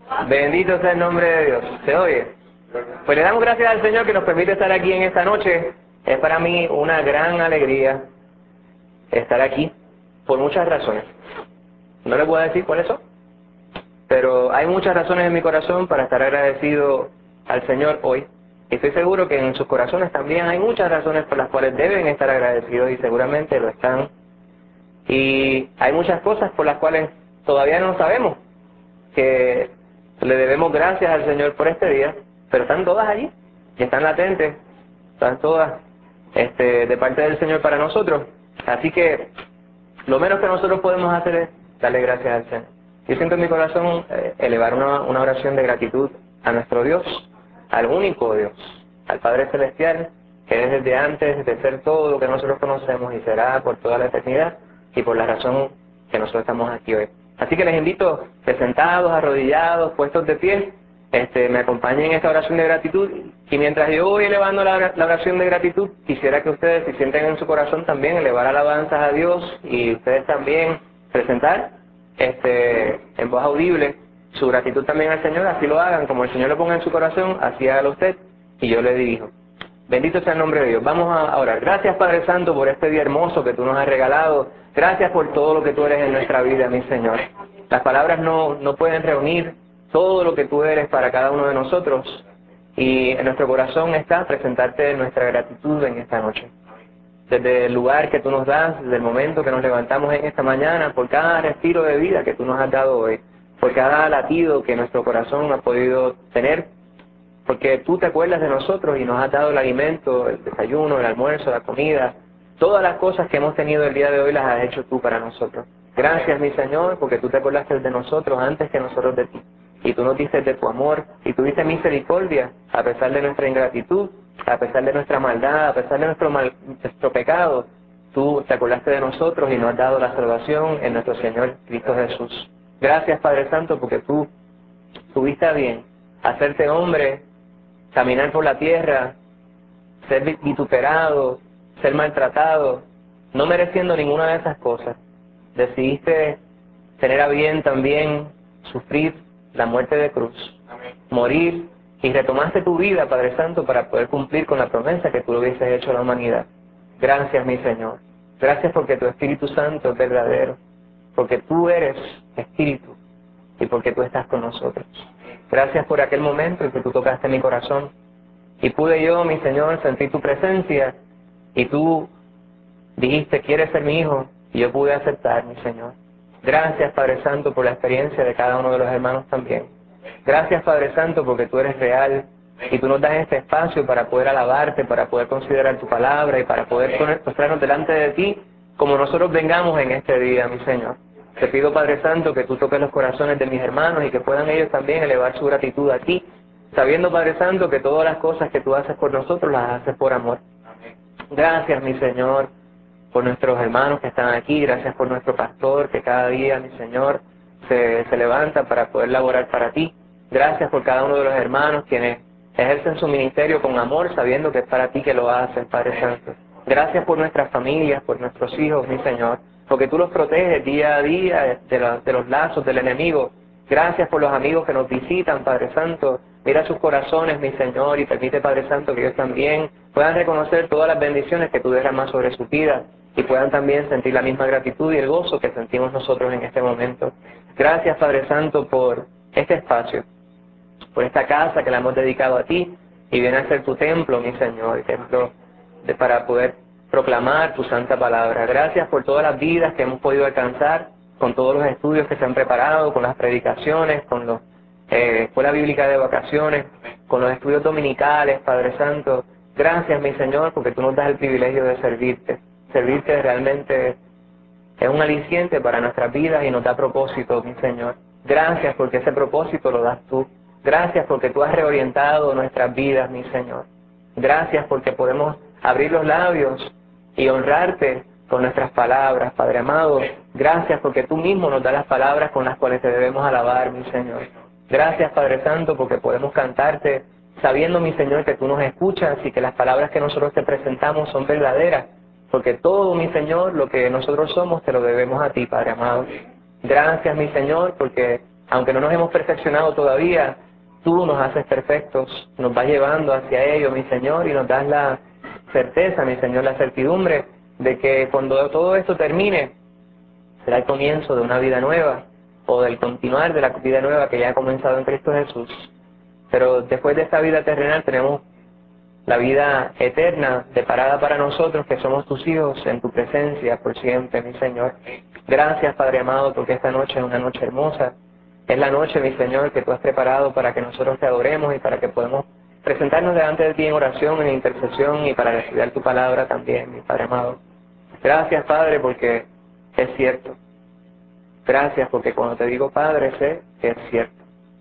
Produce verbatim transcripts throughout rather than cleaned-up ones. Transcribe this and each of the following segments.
Bendito sea el nombre de Dios. ¿Se oye? Pues le damos gracias al Señor que nos permite estar aquí en esta noche. Es para mí una gran alegría estar aquí por muchas razones. No les voy a decir cuáles son, pero hay muchas razones en mi corazón para estar agradecido al Señor hoy. Y estoy seguro que en sus corazones también hay muchas razones por las cuales deben estar agradecidos y seguramente lo están. Y hay muchas cosas por las cuales todavía no sabemos que le debemos gracias al Señor por este día, pero están todas allí, y están latentes, están todas este, de parte del Señor para nosotros. Así que lo menos que nosotros podemos hacer es darle gracias al Señor. Yo siento en mi corazón eh, elevar una, una oración de gratitud a nuestro Dios, al único Dios, al Padre Celestial, que es desde antes de ser todo lo que nosotros conocemos y será por toda la eternidad, y por la razón que nosotros estamos aquí hoy. Así que les invito, que sentados, arrodillados, puestos de pie, este, me acompañen en esta oración de gratitud. Y mientras yo voy elevando la, la oración de gratitud, quisiera que ustedes, si sienten en su corazón también, elevar alabanzas a Dios, y ustedes también presentar este, en voz audible su gratitud también al Señor. Así lo hagan, como el Señor lo ponga en su corazón, así hágalo usted, y yo le dirijo. Bendito sea el nombre de Dios. Vamos a orar. Gracias, Padre Santo, por este día hermoso que tú nos has regalado. Gracias por todo lo que tú eres en nuestra vida, mi Señor. Las palabras no, no pueden reunir todo lo que tú eres para cada uno de nosotros. Y en nuestro corazón está presentarte nuestra gratitud en esta noche. Desde el lugar que tú nos das, desde el momento que nos levantamos en esta mañana, por cada respiro de vida que tú nos has dado hoy, por cada latido que nuestro corazón ha podido tener, porque tú te acuerdas de nosotros y nos has dado el alimento, el desayuno, el almuerzo, la comida. Todas las cosas que hemos tenido el día de hoy las has hecho tú para nosotros. Gracias, mi Señor, porque tú te acordaste de nosotros antes que nosotros de ti. Y tú nos dices de tu amor, y tuviste misericordia a pesar de nuestra ingratitud, a pesar de nuestra maldad, a pesar de nuestro, mal, nuestro pecado. Tú te acordaste de nosotros y nos has dado la salvación en nuestro Señor Cristo Jesús. Gracias, Padre Santo, porque tú tuviste a bien hacerte hombre, caminar por la tierra, ser vituperado, ser maltratado, no mereciendo ninguna de esas cosas. Decidiste tener a bien también sufrir la muerte de cruz, morir, y retomaste tu vida, Padre Santo, para poder cumplir con la promesa que tú le hubieses hecho a la humanidad. Gracias, mi Señor. Gracias porque tu Espíritu Santo es verdadero, porque tú eres Espíritu y porque tú estás con nosotros. Gracias por aquel momento en que tú tocaste mi corazón y pude yo, mi Señor, sentir tu presencia, y tú dijiste, ¿quieres ser mi hijo? Y yo pude aceptar, mi Señor. Gracias, Padre Santo, por la experiencia de cada uno de los hermanos también. Gracias, Padre Santo, porque tú eres real y tú nos das este espacio para poder alabarte, para poder considerar tu palabra y para poder poner- postrarnos delante de ti como nosotros vengamos en este día, mi Señor. Te pido, Padre Santo, que tú toques los corazones de mis hermanos y que puedan ellos también elevar su gratitud a ti, sabiendo, Padre Santo, que todas las cosas que tú haces por nosotros las haces por amor. Gracias, mi Señor, por nuestros hermanos que están aquí. Gracias por nuestro pastor que cada día, mi Señor, se, se levanta para poder laborar para ti. Gracias por cada uno de los hermanos quienes ejercen su ministerio con amor, sabiendo que es para ti que lo hacen, Padre Santo. Gracias por nuestras familias, por nuestros hijos, mi Señor, porque tú los proteges día a día de, la, de los lazos del enemigo. Gracias por los amigos que nos visitan, Padre Santo. Mira sus corazones, mi Señor, y permite, Padre Santo, que ellos también puedan reconocer todas las bendiciones que tú derramas sobre sus vidas y puedan también sentir la misma gratitud y el gozo que sentimos nosotros en este momento. Gracias, Padre Santo, por este espacio, por esta casa que la hemos dedicado a ti y viene a ser tu templo, mi Señor, templo de, para poder proclamar tu santa palabra. Gracias por todas las vidas que hemos podido alcanzar, con todos los estudios que se han preparado, con las predicaciones, con la eh, escuela bíblica de vacaciones, con los estudios dominicales, Padre Santo. Gracias, mi Señor, porque tú nos das el privilegio de servirte. Servirte realmente es un aliciente para nuestras vidas y nos da propósito, mi Señor. Gracias porque ese propósito lo das tú. Gracias porque tú has reorientado nuestras vidas, mi Señor. Gracias porque podemos abrir los labios y honrarte con nuestras palabras, Padre amado. Gracias porque tú mismo nos das las palabras con las cuales te debemos alabar, mi Señor. Gracias, Padre Santo, porque podemos cantarte sabiendo, mi Señor, que tú nos escuchas y que las palabras que nosotros te presentamos son verdaderas. Porque todo, mi Señor, lo que nosotros somos, te lo debemos a ti, Padre amado. Gracias, mi Señor, porque aunque no nos hemos perfeccionado todavía, tú nos haces perfectos, nos vas llevando hacia ello, mi Señor, y nos das la certeza, mi Señor, la certidumbre de que cuando todo esto termine, será el comienzo de una vida nueva, o del continuar de la vida nueva que ya ha comenzado en Cristo Jesús. Pero después de esta vida terrenal tenemos la vida eterna deparada para nosotros que somos tus hijos en tu presencia por siempre, mi Señor. Gracias, Padre amado, porque esta noche es una noche hermosa. Es la noche, mi Señor, que tú has preparado para que nosotros te adoremos y para que podamos presentarnos delante de ti en oración, en intercesión y para estudiar tu palabra también, mi Padre amado. Gracias, Padre, porque es cierto. Gracias porque cuando te digo Padre sé que es cierto.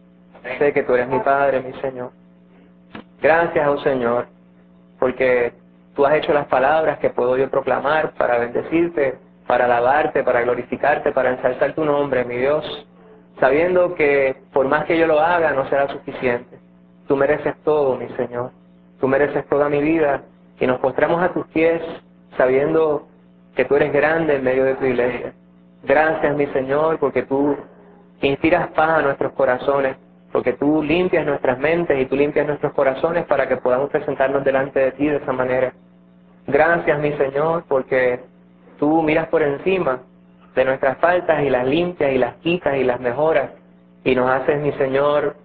Sé que tú eres mi Padre, mi Señor. Gracias, oh Señor, porque tú has hecho las palabras que puedo yo proclamar para bendecirte, para alabarte, para glorificarte, para ensalzar tu nombre, mi Dios, sabiendo que por más que yo lo haga no será suficiente. Tú mereces todo, mi Señor. Tú mereces toda mi vida y nos postramos a tus pies sabiendo que tú eres grande en medio de tu iglesia. Gracias, mi Señor, porque tú inspiras paz a nuestros corazones, porque tú limpias nuestras mentes y tú limpias nuestros corazones para que podamos presentarnos delante de ti de esa manera. Gracias, mi Señor, porque tú miras por encima de nuestras faltas y las limpias y las quitas y las mejoras y nos haces, mi Señor,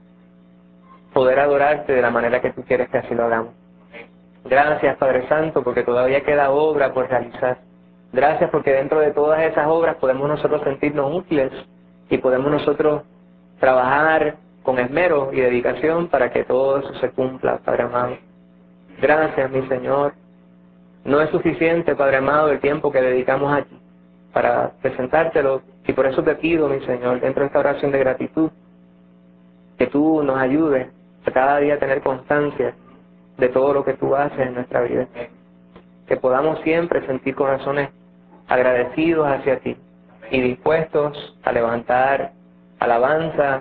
poder adorarte de la manera que tú quieres que así lo hagamos. Gracias, Padre Santo, porque todavía queda obra por realizar. Gracias porque dentro de todas esas obras podemos nosotros sentirnos útiles y podemos nosotros trabajar con esmero y dedicación para que todo eso se cumpla, Padre amado. Gracias, mi Señor. No es suficiente, Padre amado, el tiempo que dedicamos aquí para presentártelo y por eso te pido, mi Señor, dentro de esta oración de gratitud, que tú nos ayudes a cada día tener constancia de todo lo que tú haces en nuestra vida. Que podamos siempre sentir corazones agradecidos hacia ti y dispuestos a levantar alabanza,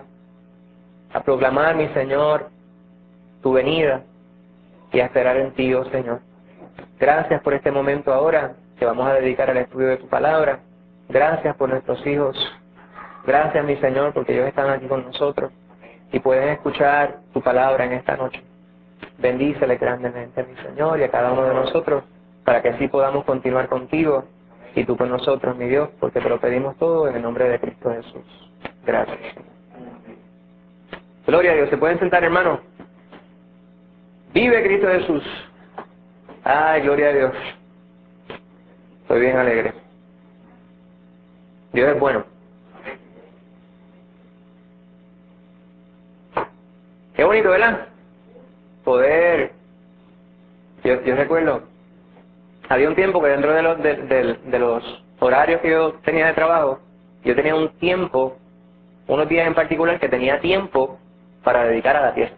a proclamar, mi Señor, tu venida y a esperar en ti, oh Señor. Gracias por este momento ahora que vamos a dedicar al estudio de tu palabra. Gracias por nuestros hijos. Gracias, mi Señor, porque ellos están aquí con nosotros y pueden escuchar tu palabra en esta noche. Bendícele grandemente, mi Señor, y a cada uno de nosotros, para que así podamos continuar contigo y tú con nosotros, mi Dios, porque te lo pedimos todo en el nombre de Cristo Jesús. Gracias. Gloria a Dios. ¿Se pueden sentar, hermanos? Vive Cristo Jesús. Ay, gloria a Dios. Estoy bien alegre. Dios es bueno. Qué bonito, ¿verdad? Poder... Yo, yo recuerdo, había un tiempo que dentro de los, de, de, de los horarios que yo tenía de trabajo, yo tenía un tiempo, unos días en particular que tenía tiempo para dedicar a la tierra.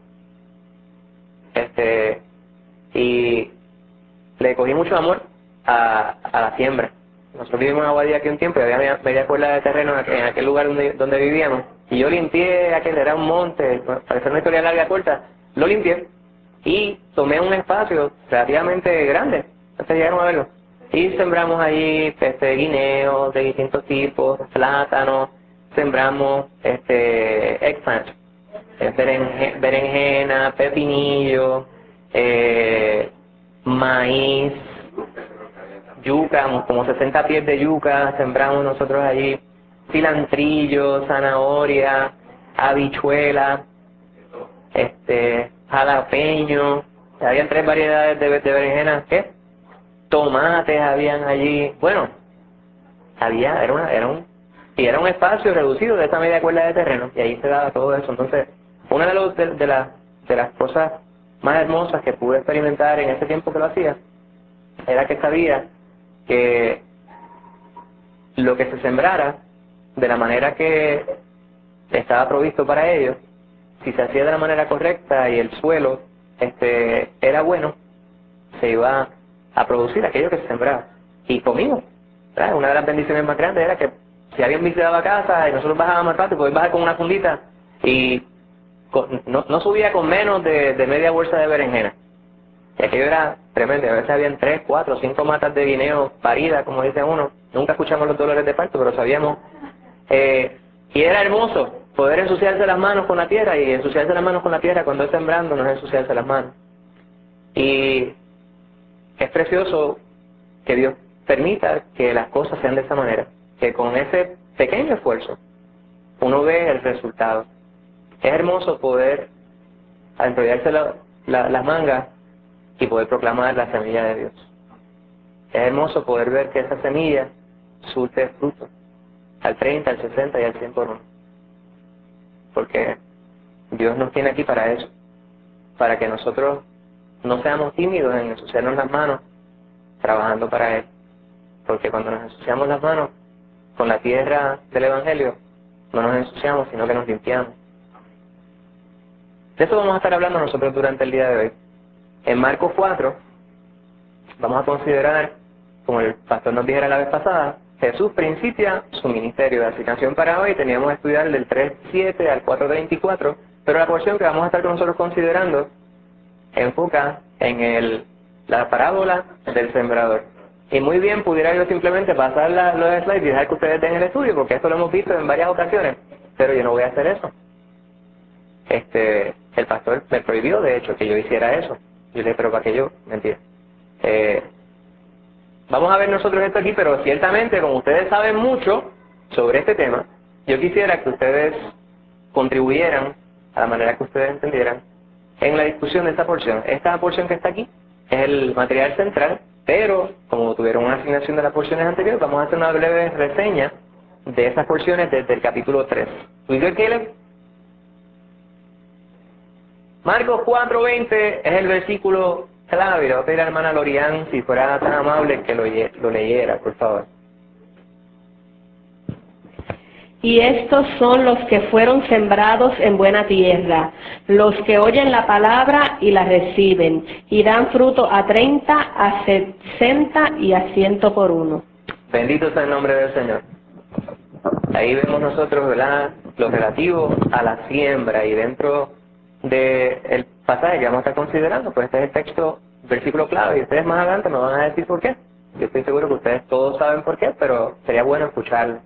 Este, y le cogí mucho amor a, a la siembra. Nosotros vivimos en Aguadilla aquí un tiempo y había media, media cuerda de terreno en aquel lugar donde, donde vivíamos. Y yo limpié aquel, era un monte, para hacer una historia larga corta, lo limpié y tomé un espacio relativamente grande. Entonces llegaron a verlo. Y sembramos allí este, guineos de distintos tipos, plátanos, sembramos este eggplant, eh, berenje, berenjena, pepinillo, eh, maíz, yuca, como sesenta pies de yuca sembramos nosotros allí, cilantrillo, zanahoria, habichuela, este, jalapeño, habían tres variedades de, de berenjenas, ¿qué? Tomates habían allí, bueno, había, era una, era un, y era un espacio reducido de esa media cuerda de terreno, y ahí se daba todo eso. Entonces, una de, los, de, de, las, de las cosas más hermosas que pude experimentar en ese tiempo que lo hacía, era que sabía que lo que se sembrara, de la manera que estaba provisto para ello, si se hacía de la manera correcta y el suelo este era bueno, se iba a producir aquello que se sembraba. Y comimos. ¿Verdad? Una de las bendiciones más grandes era que si alguien visitaba casa y nosotros bajábamos al patio, podíamos bajar con una fundita y con, no, no subía con menos de, de media bolsa de berenjena. Y aquello era tremendo. A veces habían tres, cuatro, cinco matas de guineo paridas, como dice uno. Nunca escuchamos los dolores de parto, pero sabíamos. Eh, y era hermoso poder ensuciarse las manos con la tierra, y ensuciarse las manos con la tierra cuando es sembrando no es ensuciarse las manos. Y es precioso que Dios permita que las cosas sean de esa manera, que con ese pequeño esfuerzo uno ve el resultado. Es hermoso poder enrollarse la, la, las mangas y poder proclamar la semilla de Dios. Es hermoso poder ver que esa semilla surte fruto al treinta, al sesenta y al cien por uno. Porque Dios nos tiene aquí para eso, para que nosotros no seamos tímidos en ensuciarnos las manos trabajando para Él. Porque cuando nos ensuciamos las manos con la tierra del Evangelio, no nos ensuciamos, sino que nos limpiamos. De eso vamos a estar hablando nosotros durante el día de hoy. En Marcos cuatro, vamos a considerar, como el pastor nos dijera la vez pasada, Jesús principia su ministerio. La asignación para hoy teníamos que estudiar del tres siete al cuatro veinticuatro, pero la porción que vamos a estar con nosotros considerando enfoca en el, la parábola del sembrador. Y muy bien pudiera yo simplemente pasar la, los slides y dejar que ustedes tengan el estudio, porque esto lo hemos visto en varias ocasiones, pero yo no voy a hacer eso. Este, el pastor me prohibió, de hecho, que yo hiciera eso. Yo le dije, pero ¿para qué yo? Mentira. Eh, vamos a ver nosotros esto aquí, pero ciertamente, como ustedes saben mucho sobre este tema, yo quisiera que ustedes contribuyeran a la manera que ustedes entendieran en la discusión de esta porción. Esta porción que está aquí es el material central, pero como tuvieron una asignación de las porciones anteriores, vamos a hacer una breve reseña de esas porciones desde el capítulo tres. ¿With you, Caleb? Marcos cuatro veinte es el versículo clave. Le voy a pedir a la hermana Lorian, si fuera tan amable, que lo, lo leyera, por favor. Y estos son los que fueron sembrados en buena tierra, los que oyen la palabra y la reciben, y dan fruto a treinta, a sesenta y a ciento por uno. Bendito sea el nombre del Señor. Ahí vemos nosotros, ¿verdad?, lo relativo a la siembra, y dentro del pasaje que vamos a estar considerando, pues este es el texto, versículo clave, y ustedes más adelante me van a decir por qué. Yo estoy seguro que ustedes todos saben por qué, pero sería bueno escucharlo.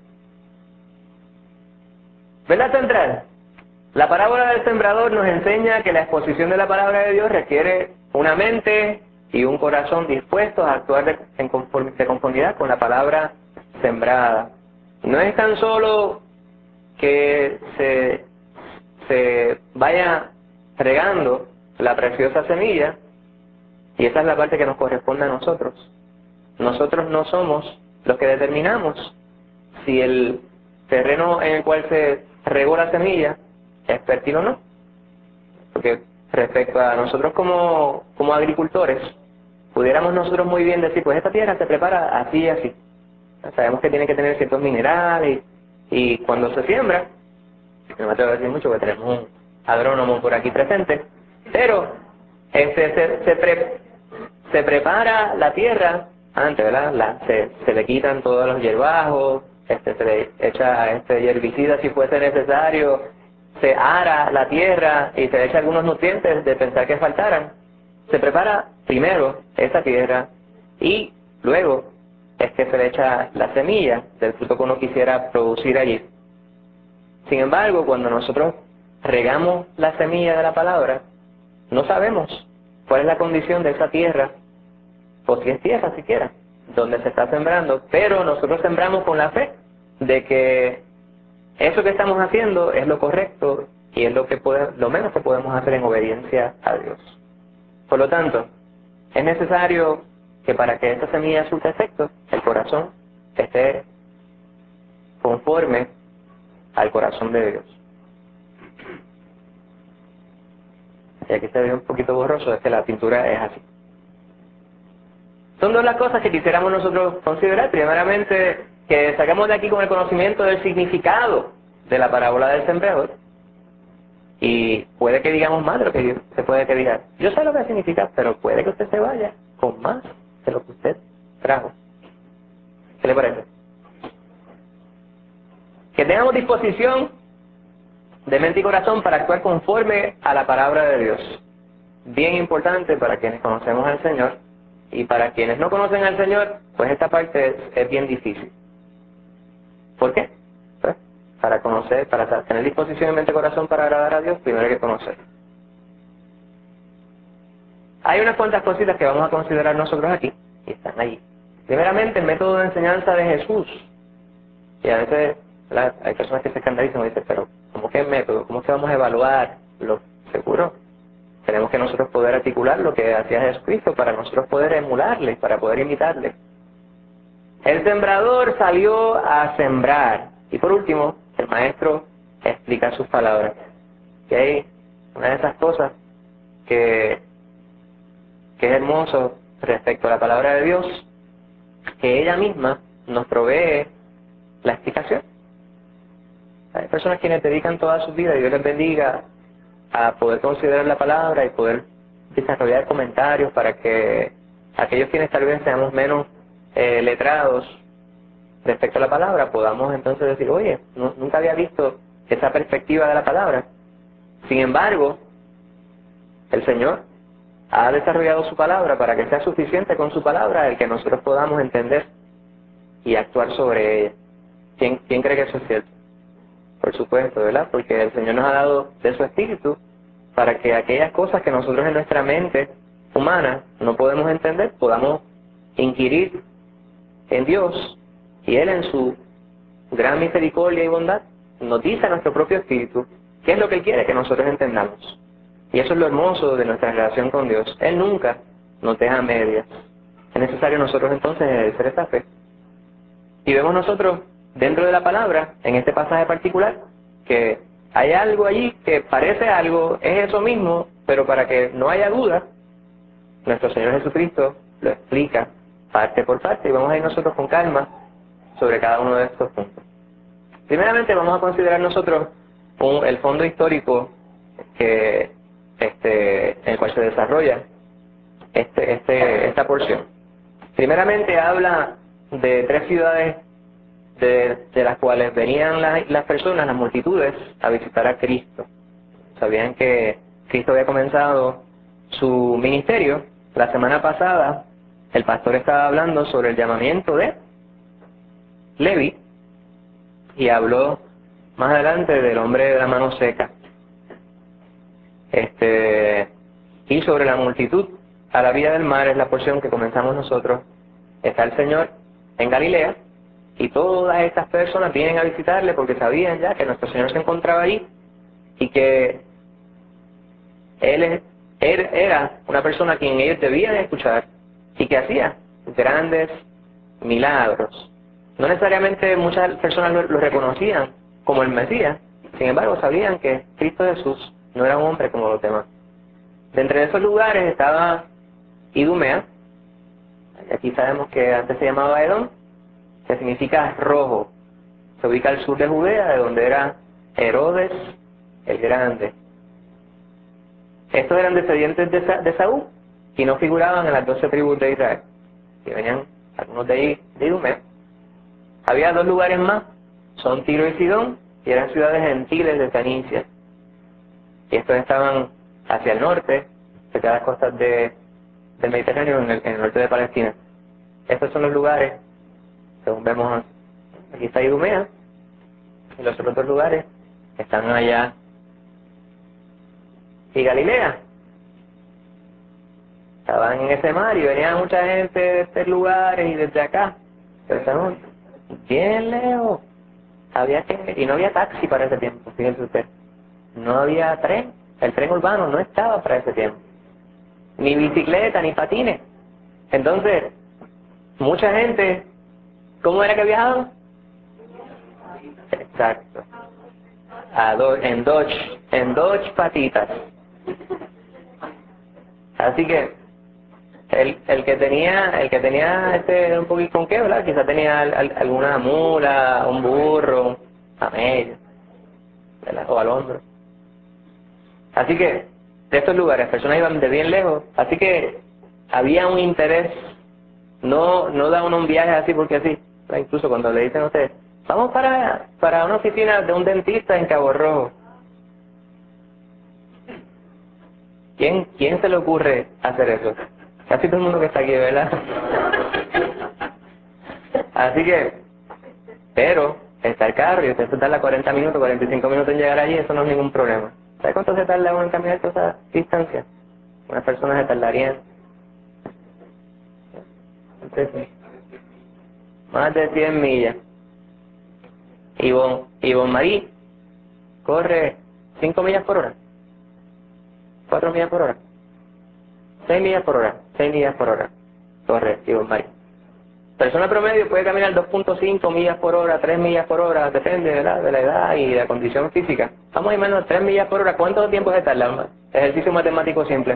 ¿Verdad central? La parábola del sembrador nos enseña que la exposición de la palabra de Dios requiere una mente y un corazón dispuestos a actuar de, en conform, de conformidad con la palabra sembrada. No es tan solo que se, se vaya regando la preciosa semilla, y esa es la parte que nos corresponde a nosotros. Nosotros no somos los que determinamos si el terreno en el cual se regó la semilla es fértil o no. Porque respecto a nosotros como, como agricultores, pudiéramos nosotros muy bien decir, pues esta tierra se prepara así y así. Sabemos que tiene que tener ciertos minerales, y, y cuando se siembra, no me atrevo a decir mucho porque tenemos un agrónomo por aquí presente, pero este, se, se, pre, se prepara la tierra antes, ¿verdad? La, se, se le quitan todos los hierbajos, este, se le echa este herbicida si fuese necesario, se ara la tierra y se le echa algunos nutrientes de pensar que faltaran. Se prepara primero esa tierra y luego es que se le echa la semilla del fruto que uno quisiera producir allí. Sin embargo, cuando nosotros regamos la semilla de la palabra, no sabemos cuál es la condición de esa tierra, o si es tierra siquiera, donde se está sembrando, pero nosotros sembramos con la fe de que eso que estamos haciendo es lo correcto y es lo, que puede, lo menos que podemos hacer en obediencia a Dios. Por lo tanto, es necesario que para que esta semilla surta efecto, el corazón esté conforme al corazón de Dios. Y aquí se ve un poquito borroso, es que la pintura es así. Son dos las cosas que quisiéramos nosotros considerar. Primeramente, que saquemos de aquí con el conocimiento del significado de la parábola del sembrador. Y puede que digamos más de lo que yo, se puede que diga. Yo sé lo que significa, pero puede que usted se vaya con más de lo que usted trajo. ¿Qué le parece? Que tengamos disposición de mente y corazón para actuar conforme a la palabra de Dios. Bien importante para quienes conocemos al Señor, y para quienes no conocen al Señor, pues esta parte es, es bien difícil. ¿Por qué? Pues para conocer, para tener disposición en mente y corazón para agradar a Dios, primero hay que conocer. Hay unas cuantas cositas que vamos a considerar nosotros aquí, y están allí. Primeramente, el método de enseñanza de Jesús. Y a veces, ¿verdad?, hay personas que se escandalizan y dicen, pero ¿cómo que método? ¿Cómo que vamos a evaluar? Lo seguro. Tenemos que nosotros poder articular lo que hacía Jesucristo para nosotros poder emularle, para poder imitarle. El sembrador salió a sembrar. Y por último, el maestro explica sus palabras. Y hay una de esas cosas que, que es hermoso respecto a la palabra de Dios, que ella misma nos provee la explicación. Hay personas quienes dedican toda su vida, y Dios les bendiga, a poder considerar la palabra y poder desarrollar comentarios para que aquellos quienes tal vez seamos menos eh, letrados respecto a la palabra, podamos entonces decir, oye, no, nunca había visto esa perspectiva de la palabra. Sin embargo, el Señor ha desarrollado su palabra para que sea suficiente con su palabra el que nosotros podamos entender y actuar sobre ella. ¿Quién, quién cree que eso es cierto? Por supuesto, ¿verdad? Porque el Señor nos ha dado de su Espíritu para que aquellas cosas que nosotros en nuestra mente humana no podemos entender, podamos inquirir en Dios, y Él en su gran misericordia y bondad nos dice a nuestro propio espíritu qué es lo que Él quiere que nosotros entendamos. Y eso es lo hermoso de nuestra relación con Dios. Él nunca nos deja a medias. Es necesario nosotros entonces ejercer esta fe. Y vemos nosotros dentro de la palabra, en este pasaje particular, que hay algo allí que parece algo, es eso mismo, pero para que no haya duda, nuestro Señor Jesucristo lo explica parte por parte, y vamos a ir nosotros con calma sobre cada uno de estos puntos. Primeramente vamos a considerar nosotros un, el fondo histórico que, este, en el cual se desarrolla este, este, esta porción. Primeramente habla de tres ciudades de, de las cuales venían la, las personas, las multitudes, a visitar a Cristo. Sabían que Cristo había comenzado su ministerio. La semana pasada el pastor estaba hablando sobre el llamamiento de Levi, y habló más adelante del hombre de la mano seca. Este, y sobre la multitud a la vida del mar es la porción que comenzamos nosotros. Está el Señor en Galilea, y todas estas personas vienen a visitarle porque sabían ya que nuestro Señor se encontraba allí, y que Él, es, él era una persona a quien ellos debían escuchar, y que hacía grandes milagros. No necesariamente muchas personas lo, lo reconocían como el Mesías, sin embargo sabían que Cristo Jesús no era un hombre como los demás. De entre esos lugares estaba Idumea, aquí sabemos que antes se llamaba Edom, que significa rojo. Se ubica al sur de Judea, de donde era Herodes el Grande. Estos eran descendientes de, Sa de Saúl, y no figuraban en las doce tribus de Israel, que venían algunos de ahí de Idumea. Había dos lugares más, son Tiro y Sidón, y eran ciudades gentiles de Fenicia. Y estos estaban hacia el norte, cerca de las costas de, del Mediterráneo, en el, en el norte de Palestina. Estos son los lugares, según vemos, aquí está Idumea, y los otros dos lugares están allá. Y Galilea, estaban en ese mar, y venía mucha gente de estos lugares y desde acá, pero estaban bien lejos. Había que, y no había taxi para ese tiempo, fíjense usted. No había tren, el tren urbano no estaba para ese tiempo. Ni bicicleta, ni patines. Entonces, mucha gente, ¿cómo era que viajaban? Exacto. A do, en Dodge, en Dodge patitas. Así que el, el que tenía, el que tenía este un poquito con qué, ¿verdad? Quizá tenía al, al, alguna mula, un burro, camello, ¿verdad? O al hombro. Así que de estos lugares, personas iban de bien lejos, así que había un interés. No, no da uno un viaje así porque así. Incluso cuando le dicen a usted, vamos para, para una oficina de un dentista en Cabo Rojo. ¿Quién, ¿Quién se le ocurre hacer eso? Casi todo el mundo que está aquí, ¿verdad? Así que, pero está el carro y usted se tarda cuarenta minutos, cuarenta y cinco minutos en llegar allí, eso no es ningún problema. ¿Sabe cuánto se tarda uno en caminar toda esa distancia? Unas personas se tardarían entonces, más de cien millas. Ivonne, Ivonne Marie corre cinco millas por hora, cuatro millas por hora, seis millas por hora, seis millas por hora. Corre Ivonne Marie. Persona promedio puede caminar dos punto cinco millas por hora, tres millas por hora, depende, ¿verdad?, de la edad y de la condición física. Vamos a imaginar tres millas por hora. ¿Cuánto tiempo se tarda? Ejercicio matemático simple.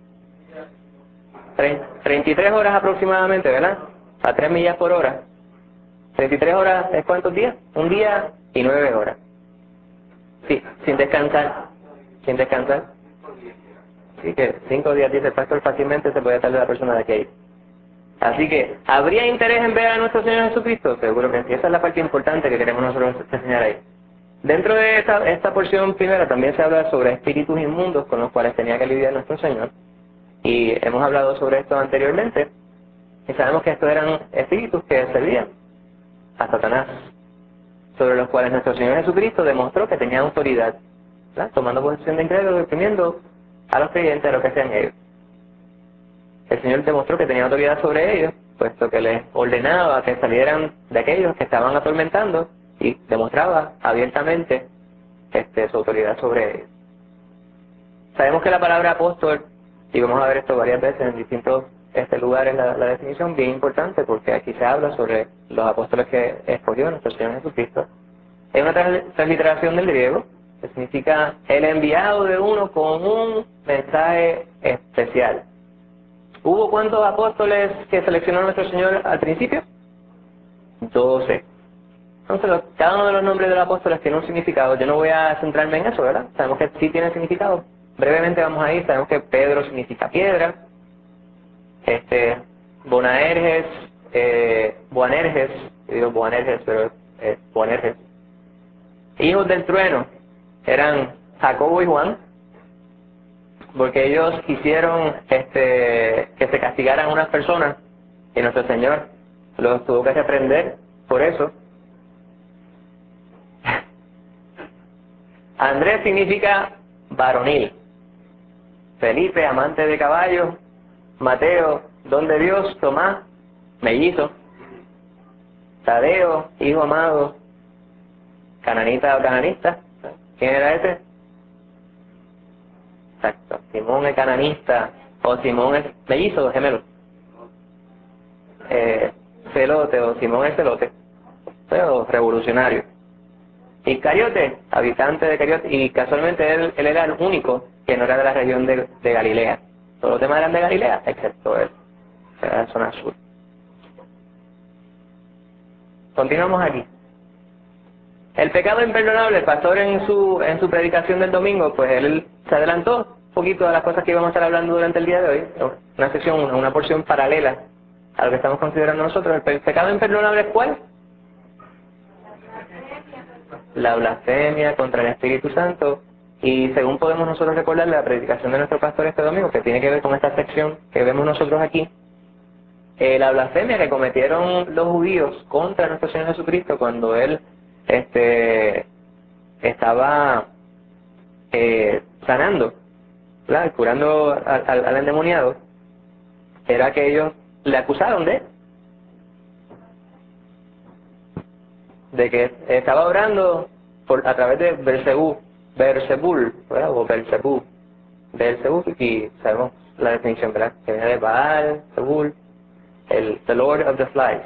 treinta y tres horas aproximadamente, ¿verdad? A tres millas por hora. treinta y tres horas es ¿cuántos días? Un día y nueve horas. Sí, sin descansar. Sin descansar. Así que cinco días, dice el pastor, fácilmente se puede tardar la persona de aquí. Así que, ¿habría interés en ver a nuestro Señor Jesucristo? Seguro que sí. Esa es la parte importante que queremos nosotros enseñar ahí. Dentro de esta, esta porción primera también se habla sobre espíritus inmundos con los cuales tenía que lidiar nuestro Señor. Y hemos hablado sobre esto anteriormente. Y sabemos que estos eran espíritus que servían a Satanás, sobre los cuales nuestro Señor Jesucristo demostró que tenía autoridad, ¿verdad?, tomando posesión de incrédulos y oprimiendo a los creyentes a lo que sean ellos. El Señor demostró que tenía autoridad sobre ellos, puesto que les ordenaba que salieran de aquellos que estaban atormentando y demostraba abiertamente este, su autoridad sobre ellos. Sabemos que la palabra apóstol, y vamos a ver esto varias veces en distintos este, lugares, la, la definición bien importante, porque aquí se habla sobre los apóstoles que escogió nuestro Señor Jesucristo. Es una trans transliteración del griego, que significa el enviado de uno con un mensaje especial. ¿Hubo cuántos apóstoles que seleccionó nuestro Señor al principio? Doce. Entonces, los, cada uno de los nombres de los apóstoles tiene un significado. Yo no voy a centrarme en eso, ¿verdad? Sabemos que sí tiene significado. Brevemente vamos a ir. Sabemos que Pedro significa piedra. Este, Boanerges, eh, Boanerges, yo digo Boanerges, pero es Boanerges. Hijos del trueno eran Jacobo y Juan, porque ellos quisieron este, que se castigaran unas personas y nuestro Señor los tuvo que reprender por eso. Andrés significa varonil. Felipe, amante de caballos. Mateo, don de Dios. Tomás, mellizo. Tadeo, hijo amado. Cananita o cananista. ¿Quién era ese? Exacto. Simón el cananista. O Simón el mellizo, gemelo. Eh, celote o Simón el celote. Pero revolucionario. Iscariote, habitante de Cariote, y casualmente él, él era el único que no era de la región de, de Galilea. Todos los demás eran de Galilea, excepto él, era de la zona sur. Continuamos aquí. El pecado imperdonable, el pastor en su, en su predicación del domingo, pues él se adelantó un poquito a las cosas que íbamos a estar hablando durante el día de hoy, una sección, una, una porción paralela a lo que estamos considerando nosotros. El pecado imperdonable es ¿cuál? La blasfemia contra el Espíritu Santo, y según podemos nosotros recordar la predicación de nuestro pastor este domingo, que tiene que ver con esta sección que vemos nosotros aquí, eh, la blasfemia que cometieron los judíos contra nuestro Señor Jesucristo cuando Él este, estaba eh, sanando, ¿verdad?, curando al, al, al endemoniado, era que ellos le acusaron de de que estaba orando por, a través de Beelzebú, Beelzebul, ¿verdad?, o Beelzebú, Beelzebú, y sabemos la definición, ¿verdad?, que viene de Baal, Zebul, el the Lord of the Flies.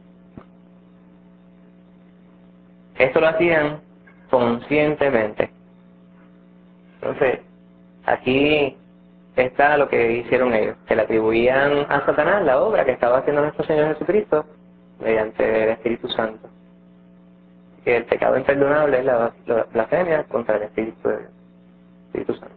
Esto lo hacían conscientemente. Entonces, aquí está lo que hicieron ellos, que le atribuían a Satanás la obra que estaba haciendo nuestro Señor Jesucristo mediante el Espíritu Santo. Que el pecado imperdonable es la, la blasfemia contra el Espíritu de Dios, Espíritu Santo.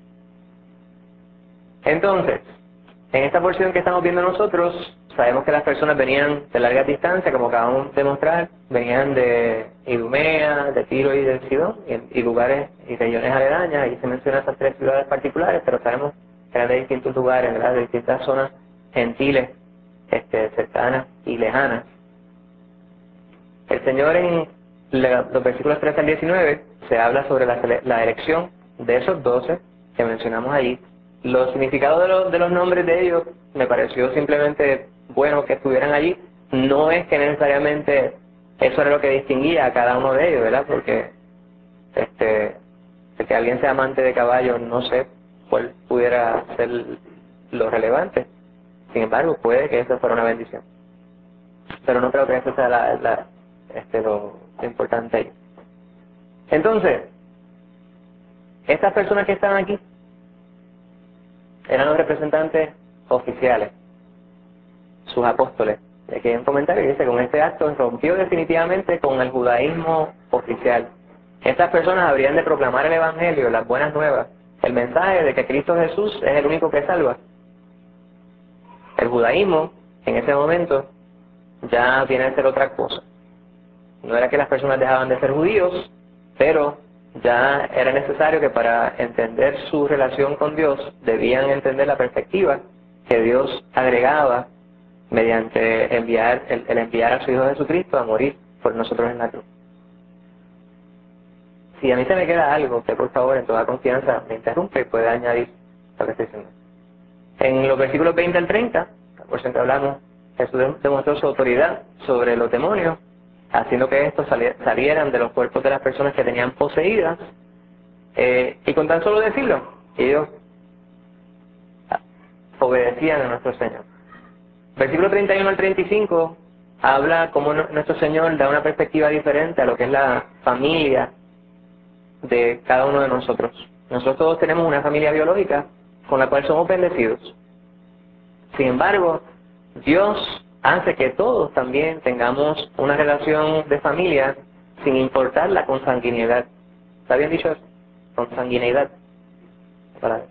Entonces, en esta porción que estamos viendo nosotros, sabemos que las personas venían de larga distancia, como acabamos de mostrar, venían de Idumea, de Tiro y de Sidón, y, y lugares y regiones aledañas. Ahí se mencionan esas tres ciudades particulares, pero sabemos que eran de distintos lugares, ¿verdad?, de distintas zonas gentiles, este, cercanas y lejanas. El Señor en la, los versículos trece al diecinueve se habla sobre la, la elección de esos doce que mencionamos allí. Los significados de los, de los nombres de ellos me pareció simplemente bueno que estuvieran allí. No es que necesariamente eso era lo que distinguía a cada uno de ellos, ¿verdad? Porque este, el que alguien sea amante de caballos, no sé cuál pudiera ser lo relevante. Sin embargo, puede que eso fuera una bendición. Pero no creo que eso sea la, la, este, lo, lo importante ahí. Entonces, estas personas que están aquí eran los representantes oficiales, sus apóstoles. Y aquí hay un comentario que dice: con este acto rompió definitivamente con el judaísmo oficial. Estas personas habrían de proclamar el evangelio, las buenas nuevas, el mensaje de que Cristo Jesús es el único que salva. El judaísmo, en ese momento, ya viene a ser otra cosa. No era que las personas dejaban de ser judíos, pero ya era necesario que para entender su relación con Dios debían entender la perspectiva que Dios agregaba mediante enviar el, el enviar a su Hijo Jesucristo a morir por nosotros en la cruz. Si a mí se me queda algo, usted por favor en toda confianza me interrumpe y puede añadir lo que estoy diciendo. En los versículos veinte al treinta, por siempre hablamos, Jesús demostró su autoridad sobre los demonios, haciendo que estos salieran de los cuerpos de las personas que tenían poseídas, eh, y con tan solo decirlo, ellos obedecían a nuestro Señor. Versículo treinta y uno al treinta y cinco habla cómo nuestro Señor da una perspectiva diferente a lo que es la familia de cada uno de nosotros. Nosotros todos tenemos una familia biológica con la cual somos bendecidos. Sin embargo, Dios hace que todos también tengamos una relación de familia sin importar la consanguinidad. ¿Está bien dicho eso? Consanguinidad. Para,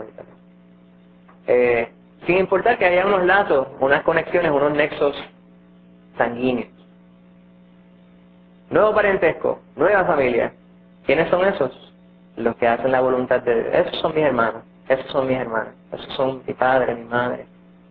eh, sin importar que haya unos lazos, unas conexiones, unos nexos sanguíneos. Nuevo parentesco, nueva familia. ¿Quiénes son esos? Los que hacen la voluntad de Dios. Esos son mis hermanos, esos son mis hermanos, esos son mi padre, mi madre.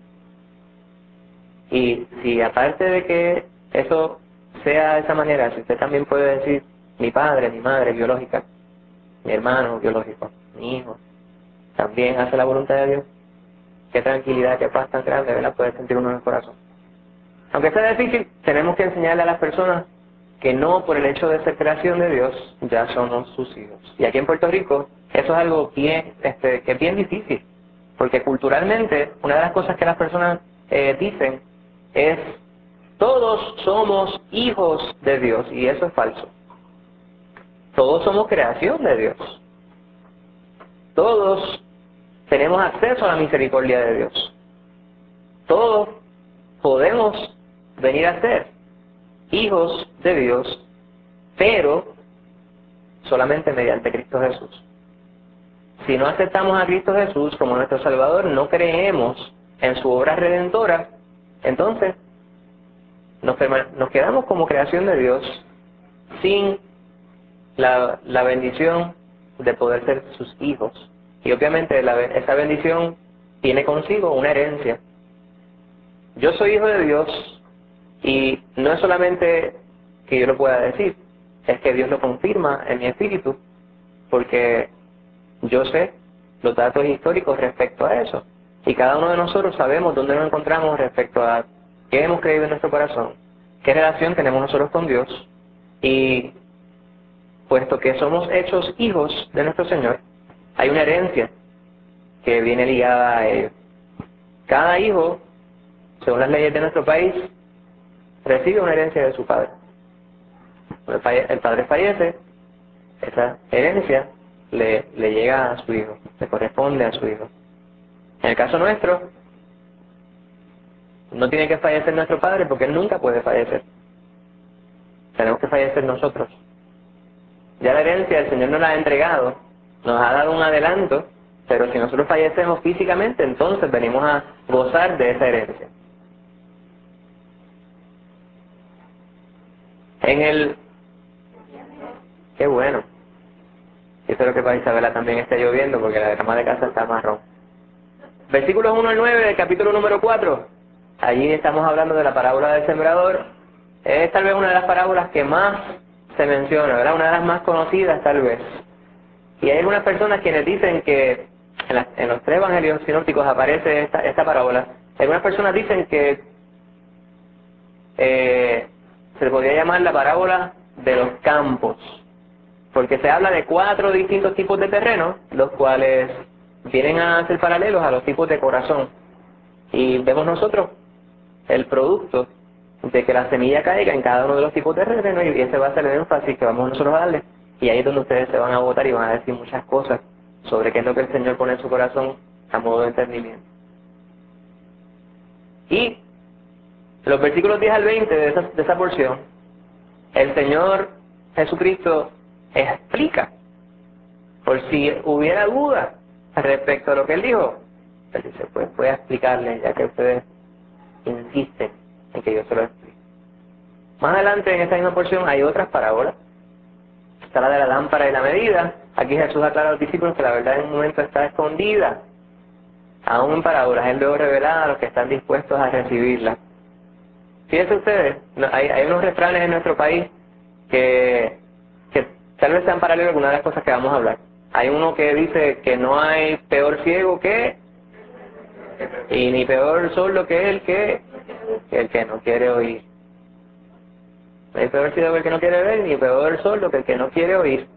Y si aparte de que eso sea de esa manera, si usted también puede decir mi padre, mi madre biológica, mi hermano biológico, mi hijo, también hace la voluntad de Dios, qué tranquilidad, qué paz tan grande, ¿verdad? Puede sentir uno en el corazón. Aunque sea difícil, tenemos que enseñarle a las personas que no por el hecho de ser creación de Dios ya somos sus hijos. Y aquí en Puerto Rico eso es algo bien, este, que es bien difícil, porque culturalmente una de las cosas que las personas eh, dicen es: todos somos hijos de Dios, y eso es falso. Todos somos creación de Dios. Todos tenemos acceso a la misericordia de Dios. Todos podemos venir a ser hijos de Dios, pero solamente mediante Cristo Jesús. Si no aceptamos a Cristo Jesús como nuestro Salvador, no creemos en su obra redentora, entonces nos, nos quedamos como creación de Dios sin la, la bendición de poder ser sus hijos. Y obviamente la, esa bendición tiene consigo una herencia. Yo soy hijo de Dios, y no es solamente que yo lo pueda decir, es que Dios lo confirma en mi espíritu, porque yo sé los datos históricos respecto a eso. Y cada uno de nosotros sabemos dónde nos encontramos respecto a qué hemos creído en nuestro corazón, qué relación tenemos nosotros con Dios. Y puesto que somos hechos hijos de nuestro Señor, hay una herencia que viene ligada a ello. Cada hijo, según las leyes de nuestro país, recibe una herencia de su padre. Cuando el padre fallece, esa herencia le, le llega a su hijo, le corresponde a su hijo. En el caso nuestro, no tiene que fallecer nuestro padre porque él nunca puede fallecer. Tenemos que fallecer nosotros. Ya la herencia el Señor nos la ha entregado, nos ha dado un adelanto, pero si nosotros fallecemos físicamente, entonces venimos a gozar de esa herencia. En el... Qué bueno. Yo espero que para Isabela también esté lloviendo porque la cama de casa está marrón. Versículos uno al nueve del capítulo número cuatro. Allí estamos hablando de la parábola del sembrador. Es tal vez una de las parábolas que más se menciona, ¿verdad? Una de las más conocidas tal vez. Y hay algunas personas quienes dicen que en, la, en los tres evangelios sinópticos aparece esta, esta parábola. Algunas personas dicen que eh, se podría llamar la parábola de los campos, porque se habla de cuatro distintos tipos de terrenos, los cuales vienen a ser paralelos a los tipos de corazón. Y vemos nosotros el producto de que la semilla caiga en cada uno de los tipos de terreno, y ese va a ser el énfasis que vamos nosotros a darle. Y ahí es donde ustedes se van a votar y van a decir muchas cosas sobre qué es lo que el Señor pone en su corazón a modo de entendimiento. Y los versículos diez al veinte de esa, de esa porción, el Señor Jesucristo explica, por si hubiera duda respecto a lo que Él dijo. Él dice, pues voy a explicarle, ya que ustedes insisten en que yo se lo explique. Más adelante en esta misma porción hay otras parábolas. Está la de la lámpara y la medida. Aquí Jesús aclara a los discípulos que la verdad en un momento está escondida, aún en parábolas. Él luego revela a los que están dispuestos a recibirla. Fíjense ustedes, no, hay, hay unos refranes en nuestro país que, que tal vez sean paralelos a algunas de las cosas que vamos a hablar. Hay uno que dice que no hay peor ciego que, y ni peor sordo que el que, que el que no quiere oír. No hay peor ciego que el que no quiere ver, ni peor sordo que el que no quiere oír.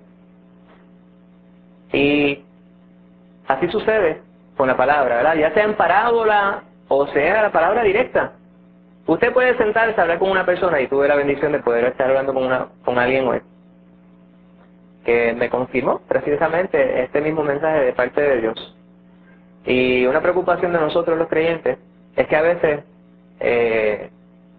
Y así sucede con la palabra, ¿verdad? Ya sea en parábola o sea la palabra directa. Usted puede sentarse a hablar con una persona, y tuve la bendición de poder estar hablando con, una, con alguien hoy, que me confirmó precisamente este mismo mensaje de parte de Dios. Y una preocupación de nosotros los creyentes es que a veces, eh,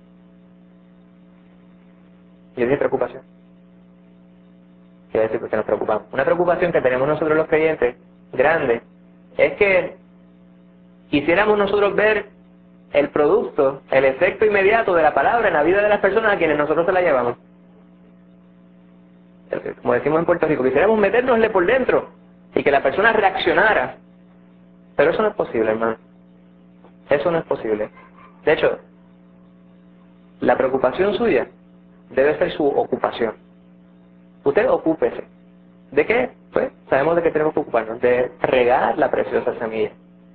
yo dije preocupación, quiero decir porque nos preocupamos. Una preocupación que tenemos nosotros los creyentes, grande, es que quisiéramos nosotros ver el producto, el efecto inmediato de la palabra en la vida de las personas a quienes nosotros se la llevamos. Como decimos en Puerto Rico, quisiéramos metérnosle por dentro y que la persona reaccionara. Pero eso no es posible, hermano. Eso no es posible. De hecho, la preocupación suya debe ser su ocupación. Usted ocúpese. ¿De qué? Pues sabemos de qué tenemos que ocuparnos, de regar la preciosa semilla.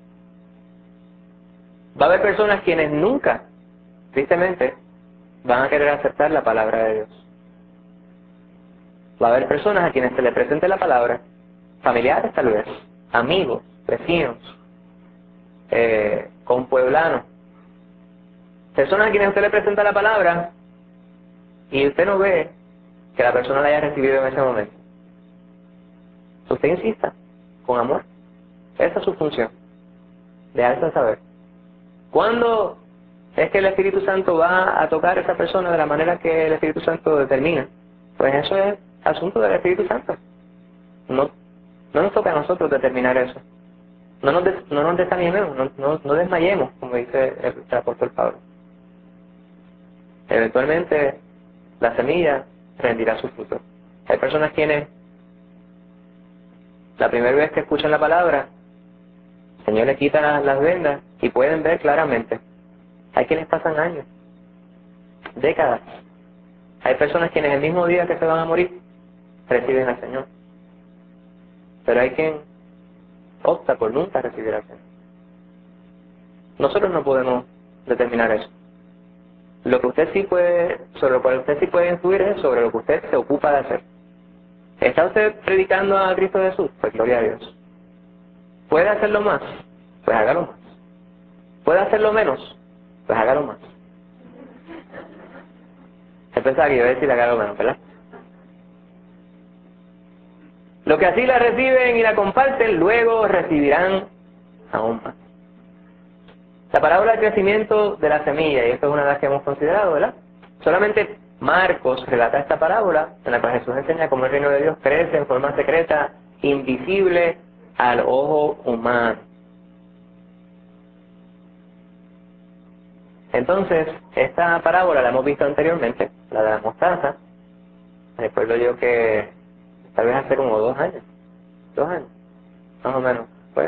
Va a haber personas quienes nunca, tristemente, van a querer aceptar la palabra de Dios. Va a haber personas a quienes se le presente la palabra, familiares tal vez, amigos, vecinos, eh, compueblanos, personas a quienes usted le presenta la palabra y usted no ve que la persona la haya recibido en ese momento. Usted insista, con amor. Esa es su función, dejarse saber. ¿Cuándo es que el Espíritu Santo va a tocar a esa persona de la manera que el Espíritu Santo determina? Pues eso es asunto del Espíritu Santo. No, no nos toca a nosotros determinar eso. No nos, des, no nos desanimemos, no, no, no desmayemos, como dice el, el apóstol Pablo. Eventualmente la semilla rendirá su fruto. Hay personas quienes la primera vez que escuchan la palabra, el Señor le quita las, las vendas y pueden ver claramente. Hay quienes pasan años, décadas. Hay personas quienes el mismo día que se van a morir reciben al Señor. Pero hay quien opta por nunca recibir al Señor. Nosotros no podemos determinar eso. Lo que usted sí puede, sobre lo cual usted sí puede influir es sobre lo que usted se ocupa de hacer. ¿Está usted predicando a Cristo Jesús? Pues gloria a Dios. ¿Puede hacerlo más? Pues hágalo más. ¿Puede hacerlo menos? Pues hágalo más. Yo pensaba que iba a decir hágalo menos, ¿verdad? Lo que así la reciben y la comparten, luego recibirán aún más. La parábola del crecimiento de la semilla, y esto es una de las que hemos considerado, ¿verdad? Solamente Marcos relata esta parábola en la cual Jesús enseña cómo el reino de Dios crece en forma secreta, invisible al ojo humano. Entonces, esta parábola la hemos visto anteriormente, la de la mostaza. Recuerdo yo que tal vez hace como dos años, dos años, más o menos, pues.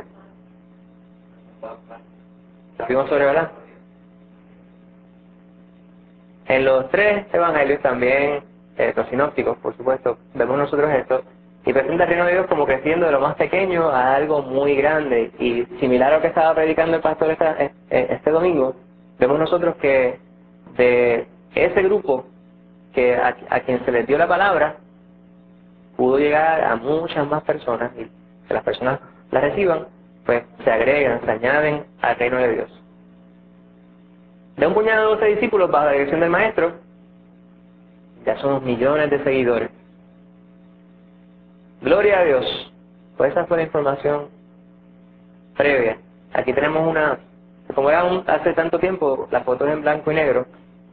La vimos sobre, ¿verdad? En los tres evangelios también eh, los sinópticos, por supuesto, vemos nosotros esto, y presenta el reino de Dios como creciendo de lo más pequeño a algo muy grande, y similar a lo que estaba predicando el pastor esta, este domingo, vemos nosotros que de ese grupo que a, a quien se les dio la palabra, pudo llegar a muchas más personas, y que las personas la reciban, pues se agregan, se añaden al reino de Dios. De un puñado de doce discípulos bajo la dirección del maestro, ya somos millones de seguidores. Gloria a Dios. Pues esa fue la información previa. Aquí tenemos una, como era un, hace tanto tiempo, las fotos en blanco y negro,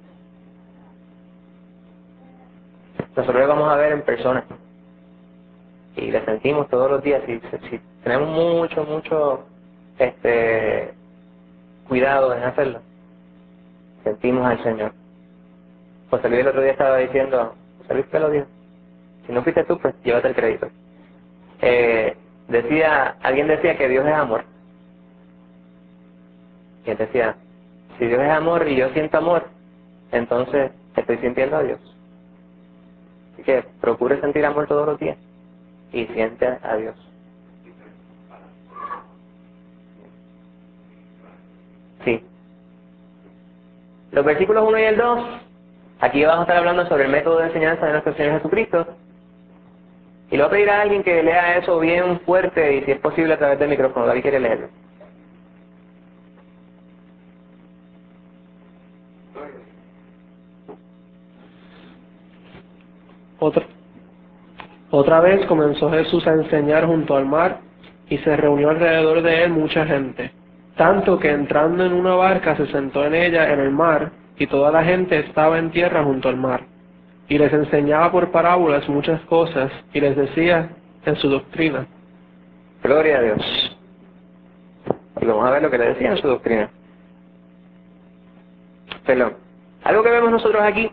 nosotros le vamos a ver en persona. Y le sentimos todos los días. Si, si tenemos mucho, mucho este cuidado en hacerlo, sentimos al Señor. José Luis el otro día estaba diciendo, José Luis, ¿qué lo dijo? Si no fuiste tú, pues llévate el crédito. Eh, decía, alguien decía que Dios es amor. Y él decía, si Dios es amor y yo siento amor, entonces estoy sintiendo a Dios. Así que procure sentir amor todos los días y siente a Dios. Sí. Los versículos uno y el dos, aquí vamos a estar hablando sobre el método de enseñanza de nuestro Señor Jesucristo. Y le voy a pedir a alguien que lea eso bien fuerte y si es posible a través del micrófono. David quiere leerlo. Otra, otra vez comenzó Jesús a enseñar junto al mar y se reunió alrededor de él mucha gente, tanto que entrando en una barca se sentó en ella en el mar y toda la gente estaba en tierra junto al mar. Y les enseñaba por parábolas muchas cosas y les decía en su doctrina. Gloria a Dios. Y vamos a ver lo que le decía en su doctrina. Perdón. Algo que vemos nosotros aquí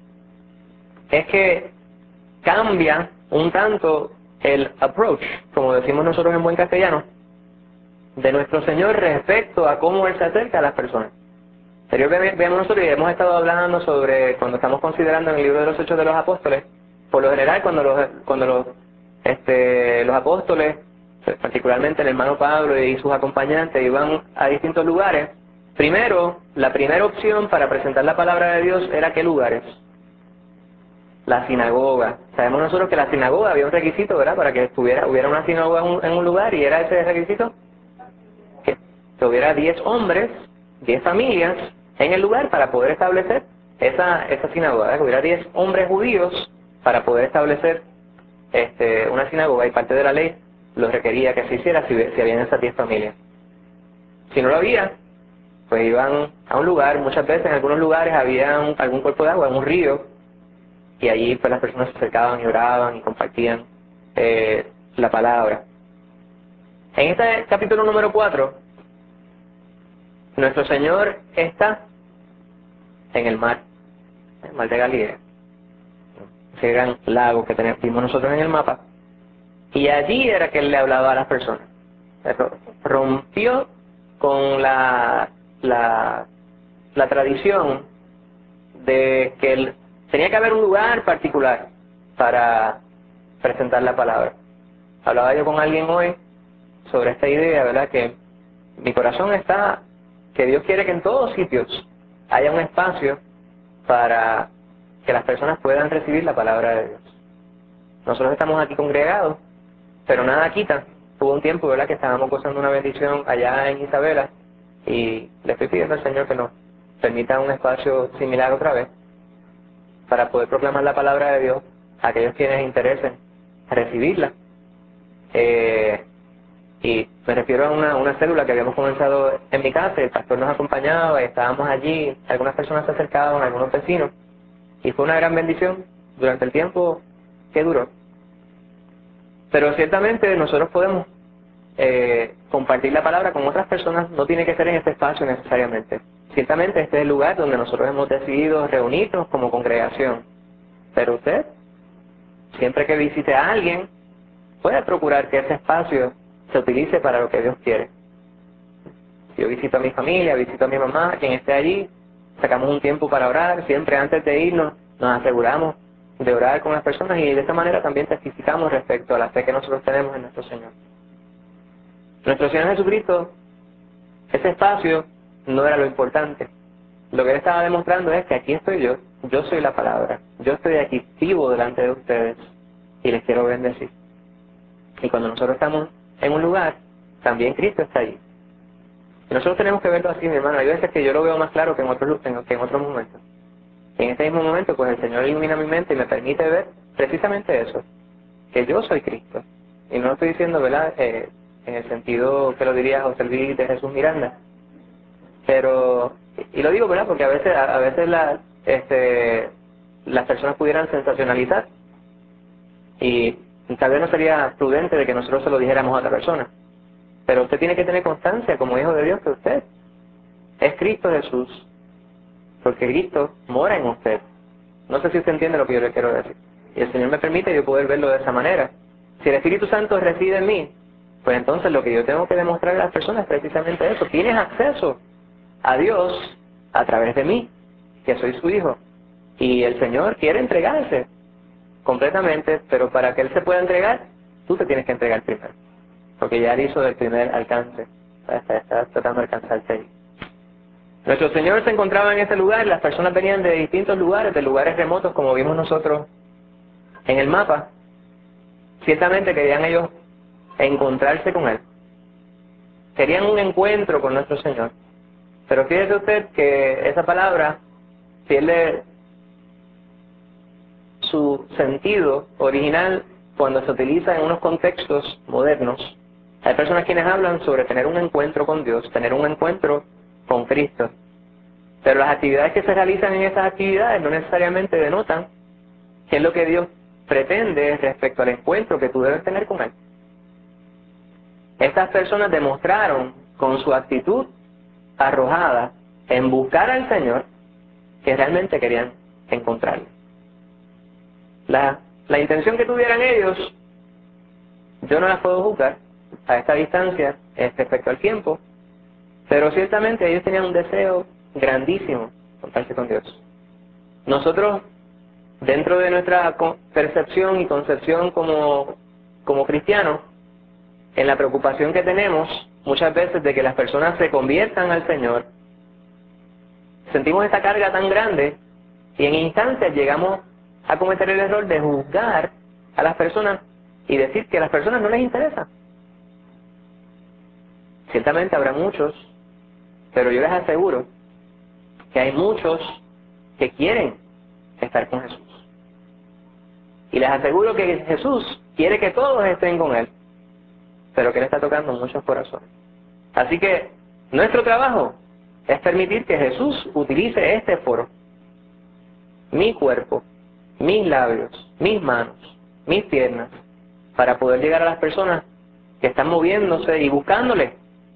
es que cambia un tanto el approach, como decimos nosotros en buen castellano, de nuestro Señor respecto a cómo Él se acerca a las personas. Anteriormente vemos nosotros y hemos estado hablando sobre, cuando estamos considerando en el libro de los Hechos de los Apóstoles, por lo general cuando los, cuando los, este, los apóstoles, particularmente el hermano Pablo y sus acompañantes, iban a distintos lugares, primero, la primera opción para presentar la palabra de Dios era ¿qué lugares? La sinagoga. Sabemos nosotros que la sinagoga había un requisito, ¿verdad? Para que estuviera, hubiera una sinagoga en un, en un lugar, y era ese requisito, que, que hubiera diez hombres, diez familias en el lugar para poder establecer esa, esa sinagoga, ¿verdad? Que hubiera diez hombres judíos para poder establecer este, una sinagoga, y parte de la ley lo requería que se hiciera si, si habían esas diez familias. Si no lo había, pues iban a un lugar, muchas veces en algunos lugares había un, algún cuerpo de agua, un río, y allí pues las personas se acercaban y oraban y compartían eh, la palabra. En este capítulo número cuatro, nuestro Señor está en el mar, el mar de Galilea, ese gran lago que tenemos, vimos nosotros en el mapa, y allí era que Él le hablaba a las personas. Rompió con la, la, la tradición de que él, tenía que haber un lugar particular para presentar la palabra. Hablaba yo con alguien hoy sobre esta idea, ¿verdad? Que mi corazón está, que Dios quiere que en todos sitios haya un espacio para que las personas puedan recibir la palabra de Dios. Nosotros estamos aquí congregados, pero nada quita. Hubo un tiempo, ¿verdad?, que estábamos gozando una bendición allá en Isabela, y le estoy pidiendo al Señor que nos permita un espacio similar otra vez para poder proclamar la palabra de Dios a aquellos quienes interesen recibirla. Eh, y me refiero a una, una célula que habíamos comenzado en mi casa, el pastor nos acompañaba y estábamos allí, algunas personas se acercaban, algunos vecinos, y fue una gran bendición durante el tiempo que duró. Pero ciertamente nosotros podemos eh, compartir la palabra con otras personas, no tiene que ser en este espacio necesariamente. Ciertamente este es el lugar donde nosotros hemos decidido reunirnos como congregación, pero usted, siempre que visite a alguien, puede procurar que ese espacio se utilice para lo que Dios quiere. Si yo visito a mi familia, visito a mi mamá, quien esté allí, sacamos un tiempo para orar, siempre antes de irnos nos aseguramos de orar con las personas y de esta manera también testificamos respecto a la fe que nosotros tenemos en nuestro Señor. Nuestro Señor Jesucristo, ese espacio no era lo importante. Lo que Él estaba demostrando es que aquí estoy yo, yo soy la palabra, yo estoy aquí vivo delante de ustedes y les quiero bendecir. Y cuando nosotros estamos en un lugar, también Cristo está allí. Y nosotros tenemos que verlo así, mi hermano. Hay veces que yo lo veo más claro que en otros que en otros momentos. Y en este mismo momento, pues el Señor ilumina mi mente y me permite ver precisamente eso, que yo soy Cristo. Y no lo estoy diciendo, ¿verdad?, eh, en el sentido que lo diría José Luis de Jesús Miranda. Pero, y lo digo, ¿verdad?, porque a veces, a, a veces la, este, las personas pudieran sensacionalizar. Y tal vez no sería prudente de que nosotros se lo dijéramos a otra persona. Pero usted tiene que tener constancia como hijo de Dios que usted es Cristo Jesús, porque Cristo mora en usted. No sé si usted entiende lo que yo le quiero decir. Y el Señor me permite yo poder verlo de esa manera. Si el Espíritu Santo reside en mí, pues entonces lo que yo tengo que demostrar a las personas es precisamente eso. Tienes acceso a Dios a través de mí, que soy su hijo. Y el Señor quiere entregarse completamente, pero para que Él se pueda entregar, tú te tienes que entregar primero. Porque ya Él hizo el primer alcance. Está, está tratando de alcanzarte ahí. Nuestro Señor se encontraba en ese lugar, las personas venían de distintos lugares, de lugares remotos, como vimos nosotros en el mapa. Ciertamente querían ellos encontrarse con Él. Querían un encuentro con nuestro Señor. Pero fíjese usted que esa palabra pierde su sentido original cuando se utiliza en unos contextos modernos. Hay personas quienes hablan sobre tener un encuentro con Dios, tener un encuentro con Cristo. Pero las actividades que se realizan en esas actividades no necesariamente denotan qué es lo que Dios pretende respecto al encuentro que tú debes tener con Él. Estas personas demostraron con su actitud arrojada en buscar al Señor que realmente querían encontrarlo. La, la intención que tuvieran ellos, yo no las puedo juzgar a esta distancia respecto al tiempo, pero ciertamente ellos tenían un deseo grandísimo de encontrarse con Dios. Nosotros, dentro de nuestra percepción y concepción como, como cristianos, en la preocupación que tenemos muchas veces de que las personas se conviertan al Señor, sentimos esta carga tan grande y en instancias llegamos a cometer el error de juzgar a las personas y decir que a las personas no les interesa. Ciertamente habrá muchos, pero yo les aseguro que hay muchos que quieren estar con Jesús. Y les aseguro que Jesús quiere que todos estén con Él, pero que Él está tocando muchos corazones. Así que nuestro trabajo es permitir que Jesús utilice este foro, mi cuerpo, mis labios, mis manos, mis piernas, para poder llegar a las personas que están moviéndose y buscándole.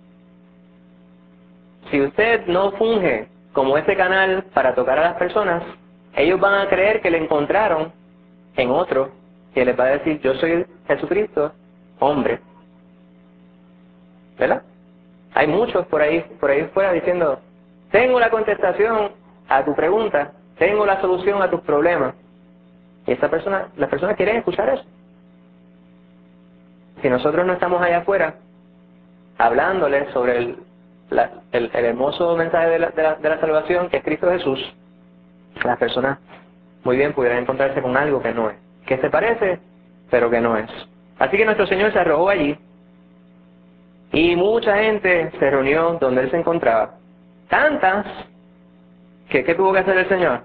Si usted no funge como ese canal para tocar a las personas, ellos van a creer que le encontraron en otro que les va a decir, yo soy Jesucristo, hombre. ¿Verdad? Hay muchos por ahí, por ahí fuera diciendo, tengo la contestación a tu pregunta, tengo la solución a tus problemas. Y esa persona, las personas quieren escuchar eso. Si nosotros no estamos allá afuera hablándoles sobre el, la, el, el hermoso mensaje de la, de, la, de la salvación que es Cristo Jesús, las personas muy bien pudieran encontrarse con algo que no es, que se parece, pero que no es. Así que nuestro Señor se arrojó allí y mucha gente se reunió donde Él se encontraba. Tantas que ¿qué tuvo que hacer el Señor?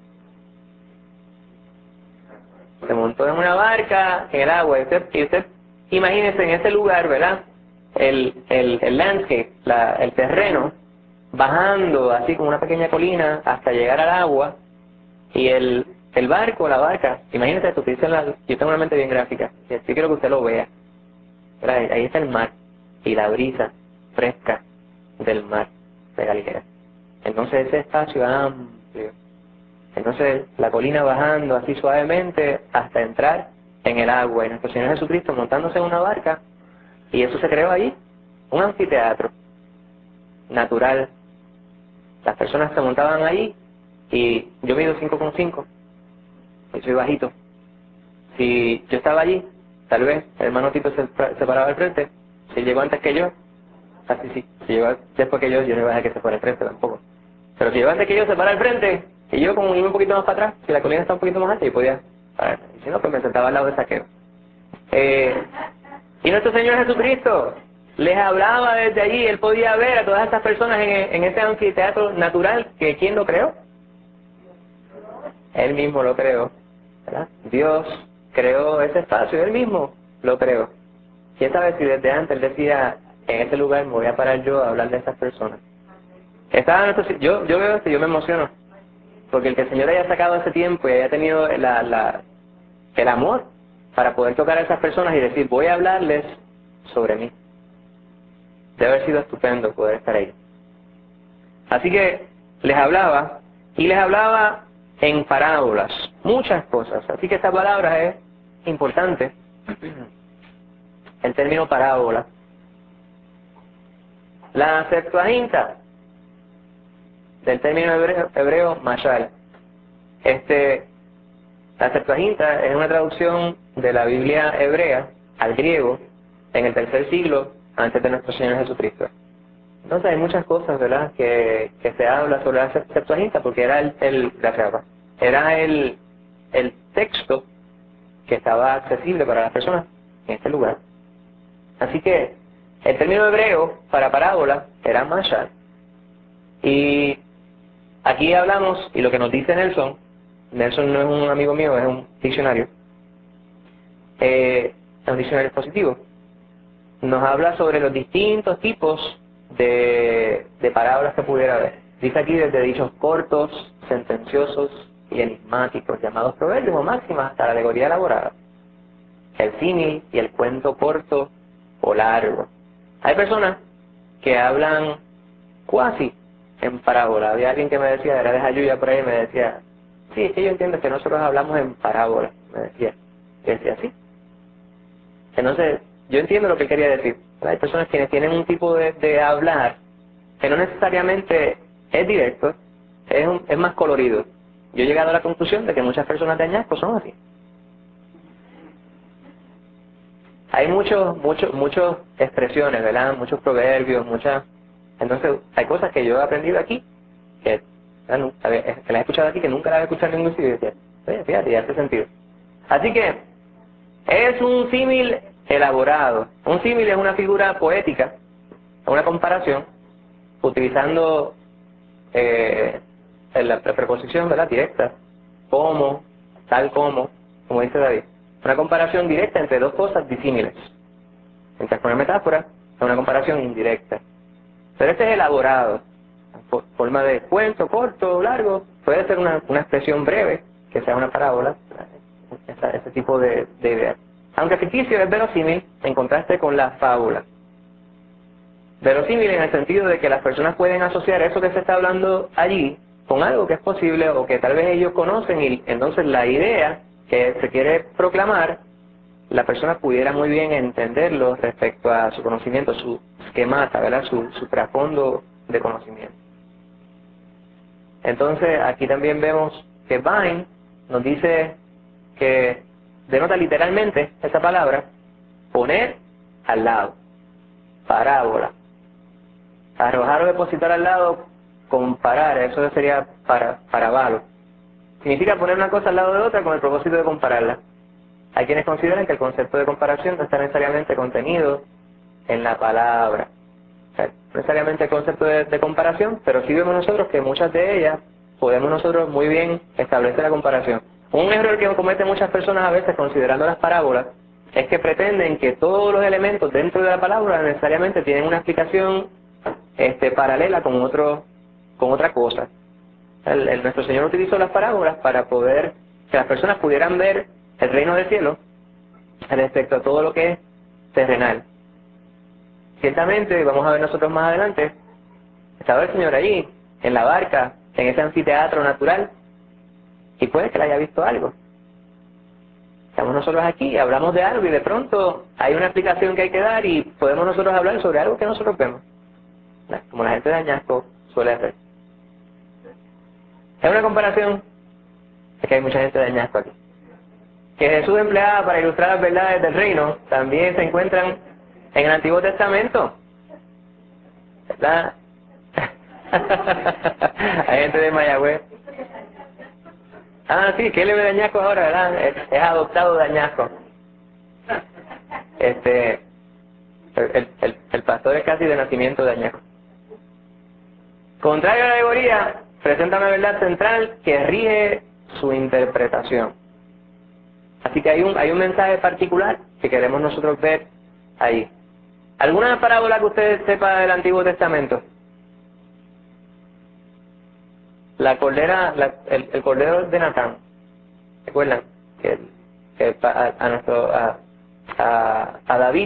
Se montó en una barca en el agua y usted, y usted imagínese en ese lugar, ¿verdad? El, el, el landscape, la, el terreno, bajando así como una pequeña colina hasta llegar al agua y el, el barco, la barca, imagínese esto, que dice la, yo tengo una mente bien gráfica, y así quiero que usted lo vea, ¿verdad? Ahí está el mar y la brisa fresca del mar de Galilea. Entonces ese espacio amplio, entonces la colina bajando así suavemente hasta entrar en el agua y nuestro Señor Jesucristo montándose en una barca y eso se creó ahí, un anfiteatro natural. Las personas se montaban ahí y yo mido cinco con cinco yo soy bajito. Si yo estaba allí, tal vez el hermano Tito se, se paraba al frente. Si él llegó antes que yo, así sí. Si llegó después que yo, yo no iba a dejar que se fuera al frente tampoco. Pero si llegó antes que yo, se para al frente. Y yo, como irme un poquito más para atrás, si la colina está un poquito más alta, yo podía parar. Y si no, pues me sentaba al lado de Saqueo. Eh, y nuestro Señor Jesucristo les hablaba desde allí. Él podía ver a todas estas personas en, en ese anfiteatro natural, que ¿quién lo creó? Él mismo lo creó, ¿verdad? Dios creó ese espacio, Él mismo lo creó. ¿Quién sabe si desde antes Él decía, en ese lugar me voy a parar yo a hablar de estas personas? Estaba nuestro, yo, yo veo esto y yo me emociono, porque el que el Señor haya sacado ese tiempo y haya tenido la, la, el amor para poder tocar a esas personas y decir, voy a hablarles sobre mí. Debe haber sido estupendo poder estar ahí. Así que les hablaba, y les hablaba en parábolas, muchas cosas. Así que esta palabra es importante, el término parábola. La Septuaginta, del término hebreo, hebreo mashal. Este, la Septuaginta es una traducción de la Biblia hebrea al griego en el tercer siglo antes de nuestro Señor Jesucristo. Entonces hay muchas cosas, ¿verdad?, que, que se habla sobre la Septuaginta, porque era el, el gracias, era el, el texto que estaba accesible para las personas en este lugar. Así que el término hebreo para parábola era mashal. Y aquí hablamos, y lo que nos dice Nelson, Nelson no es un amigo mío, es un diccionario, eh, es un diccionario positivo. Nos habla sobre los distintos tipos de, de parábolas que pudiera haber. Dice aquí desde dichos cortos, sentenciosos y enigmáticos, llamados proverbios o máximas, hasta la alegoría elaborada, el símil y el cuento corto o largo. Hay personas que hablan cuasi en parábola. Había alguien que me decía, era de Jayuya por ahí, me decía, sí, es que yo entiendo que nosotros hablamos en parábola, me decía. Y decía, sí. Entonces, yo entiendo lo que él quería decir. Hay personas que tienen un tipo de, de hablar que no necesariamente es directo, es, un, es más colorido. Yo he llegado a la conclusión de que muchas personas de Añasco son así. Hay muchos, muchos, muchas expresiones, ¿verdad? Muchos proverbios, muchas... Entonces, hay cosas que yo he aprendido aquí, que, bueno, que las he escuchado aquí, que nunca las he escuchado en ningún sitio, y decía, oye, fíjate, ya hace sentido. Así que, es un símil elaborado. Un símil es una figura poética, una comparación, utilizando eh, la, la preposición, ¿verdad?, directa, como, tal como, como dice David. Una comparación directa entre dos cosas disímiles. Mientras con la metáfora es una comparación indirecta. Pero este es elaborado, en forma de cuento, corto, largo, puede ser una, una expresión breve, que sea una parábola, ese, ese tipo de, de idea. Aunque ficticio es verosímil en contraste con la fábula. Verosímil en el sentido de que las personas pueden asociar eso que se está hablando allí con algo que es posible o que tal vez ellos conocen, y entonces la idea que se quiere proclamar, la persona pudiera muy bien entenderlo respecto a su conocimiento, su esquemata, ¿verdad?, su, su trasfondo de conocimiento. Entonces aquí también vemos que Vine nos dice que denota literalmente esa palabra, poner al lado, parábola. Arrojar o depositar al lado, comparar, eso sería para, parábalo. Significa poner una cosa al lado de otra con el propósito de compararla. Hay quienes consideran que el concepto de comparación no está necesariamente contenido en la palabra. O sea, no necesariamente el concepto de, de comparación, pero sí vemos nosotros que muchas de ellas podemos nosotros muy bien establecer la comparación. Un error que cometen muchas personas a veces considerando las parábolas es que pretenden que todos los elementos dentro de la palabra necesariamente tienen una explicación este, paralela con otro, con otra cosa. El, el, nuestro Señor utilizó las parábolas para poder que las personas pudieran ver el reino del cielo respecto a todo lo que es terrenal. Ciertamente, vamos a ver nosotros más adelante, estaba el Señor allí, en la barca, en ese anfiteatro natural, y puede que le haya visto algo. Estamos nosotros aquí, hablamos de algo y de pronto hay una explicación que hay que dar y podemos nosotros hablar sobre algo que nosotros vemos, ¿no?, como la gente de Añasco suele hacer. Es una comparación, es que hay mucha gente de Añasco aquí. que Jesús empleaba para ilustrar las verdades del reino también se encuentran en el Antiguo Testamento. ¿Verdad? Hay gente de Mayagüez. Ah, sí, que le ve dañasco ahora, ¿verdad? Es, es adoptado dañasco. Este, el, el, el pastor es casi de nacimiento dañasco. Contrario a la alegoría, presenta una verdad central que rige su interpretación. Así que hay un, hay un mensaje particular que queremos nosotros ver ahí. ¿Alguna parábola que usted sepa del Antiguo Testamento? La cordera, la, el, el cordero de Natán. ¿Recuerdan? Que, que a, a nuestro a, a, a David,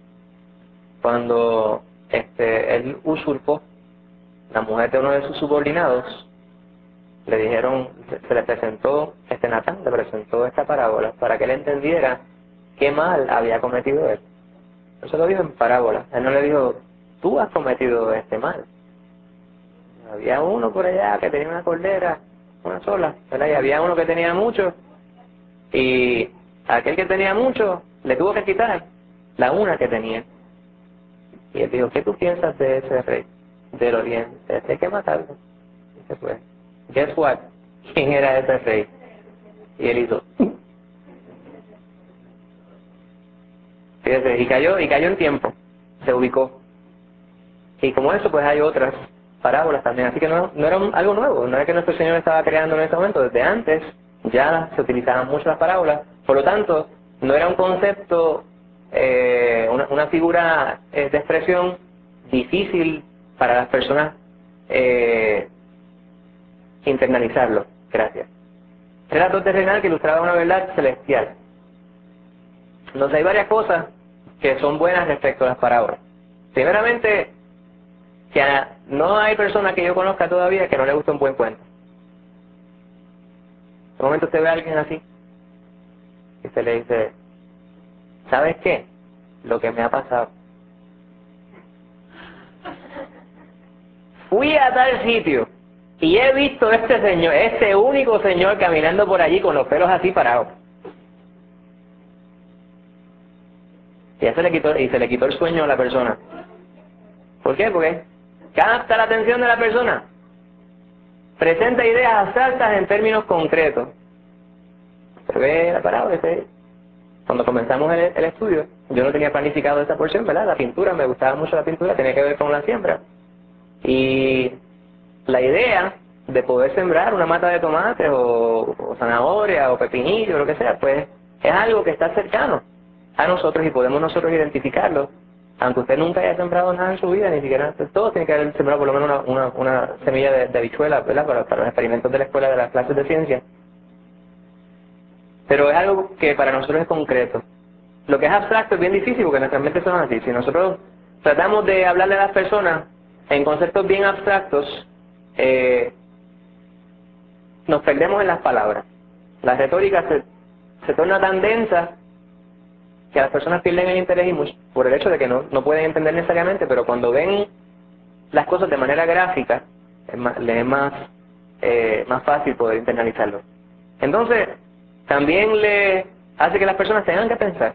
cuando este él usurpó la mujer de uno de sus subordinados, le dijeron, se le presentó, este Natán le presentó esta parábola para que él entendiera qué mal había cometido él. Eso lo dijo en parábola. Él no le dijo, tú has cometido este mal. Había uno por allá que tenía una cordera, una sola, ¿verdad? Y había uno que tenía mucho, y aquel que tenía mucho le tuvo que quitar la una que tenía. Y él dijo, ¿qué tú piensas de ese rey del oriente? Este hay que matarlo. Y se fue. Guess what? ¿Quién era ese rey? Y él hizo. Fíjese, y cayó, y cayó en tiempo. Se ubicó. Y como eso, pues hay otras parábolas también. Así que no, no era un, algo nuevo. No era que nuestro Señor estaba creando en ese momento. Desde antes ya se utilizaban mucho las parábolas. Por lo tanto, no era un concepto, eh, una, una figura eh, de expresión difícil para las personas eh, internalizarlo. Gracias. Relato terrenal que ilustraba una verdad celestial. Entonces hay varias cosas que son buenas respecto a las parábolas. Primeramente, que a, no hay persona que yo conozca todavía que no le guste un buen cuento. En un momento usted ve a alguien así y se le dice, ¿sabes qué? Lo que me ha pasado. Fui a tal sitio y he visto a este señor, este único señor caminando por allí con los pelos así parados. Y ya se le quitó, y se le quitó el sueño a la persona. ¿Por qué? Porque capta la atención de la persona. Presenta ideas abstractas en términos concretos. Se ve la parábola. Cuando comenzamos el, el estudio, yo no tenía planificado esa porción, ¿verdad? La pintura, me gustaba mucho la pintura, tenía que ver con la siembra. Y la idea de poder sembrar una mata de tomates o, o zanahoria o pepinillo o lo que sea, pues es algo que está cercano a nosotros y podemos nosotros identificarlo. Aunque usted nunca haya sembrado nada en su vida, ni siquiera, todo tiene que haber sembrado por lo menos una, una, una semilla de, de habichuela, ¿verdad? Para, para los experimentos de la escuela de las clases de ciencia. Pero es algo que para nosotros es concreto. Lo que es abstracto es bien difícil porque nuestras mentes son así. Si nosotros tratamos de hablarle a las personas en conceptos bien abstractos, eh, nos perdemos en las palabras. La retórica se, se torna tan densa que las personas pierden el interés y mucho, por el hecho de que no, no pueden entender necesariamente, pero cuando ven las cosas de manera gráfica, es más, les es más, eh, más fácil poder internalizarlo. Entonces, también le hace que las personas tengan que pensar.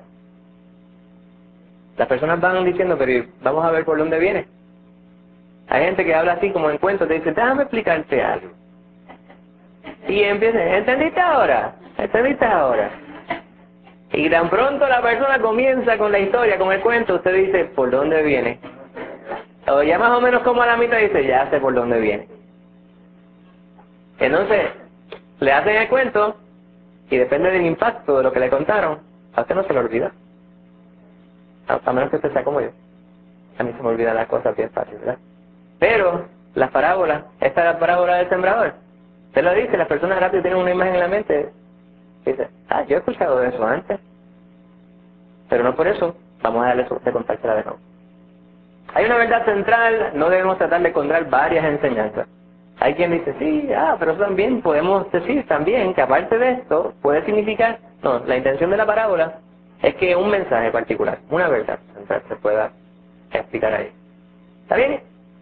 Las personas van diciendo, pero vamos a ver por dónde viene. Hay gente que habla así como en cuentos, te dice, déjame explicarte algo. Y empieza, ¿entendiste ahora? ¿Entendiste ahora? Y tan pronto la persona comienza con la historia, con el cuento, usted dice, ¿por dónde viene? O ya más o menos como a la mitad dice, ya sé por dónde viene. Entonces, le hacen el cuento y depende del impacto de lo que le contaron, a usted no se le olvida. A, a menos que usted sea como yo. A mí se me olvidan las cosas bien fácil, ¿verdad? Pero las parábolas, esta es la parábola del sembrador. Usted lo dice, las personas rápido tienen una imagen en la mente y dice, ah, yo he escuchado de eso antes. Pero no por eso vamos a darle de contársela de nuevo. Hay una verdad central, no debemos tratar de encontrar varias enseñanzas. Hay quien dice, sí, ah, pero también podemos decir también que aparte de esto puede significar, no, la intención de la parábola es que un mensaje particular, una verdad central se pueda explicar ahí. ¿Está bien?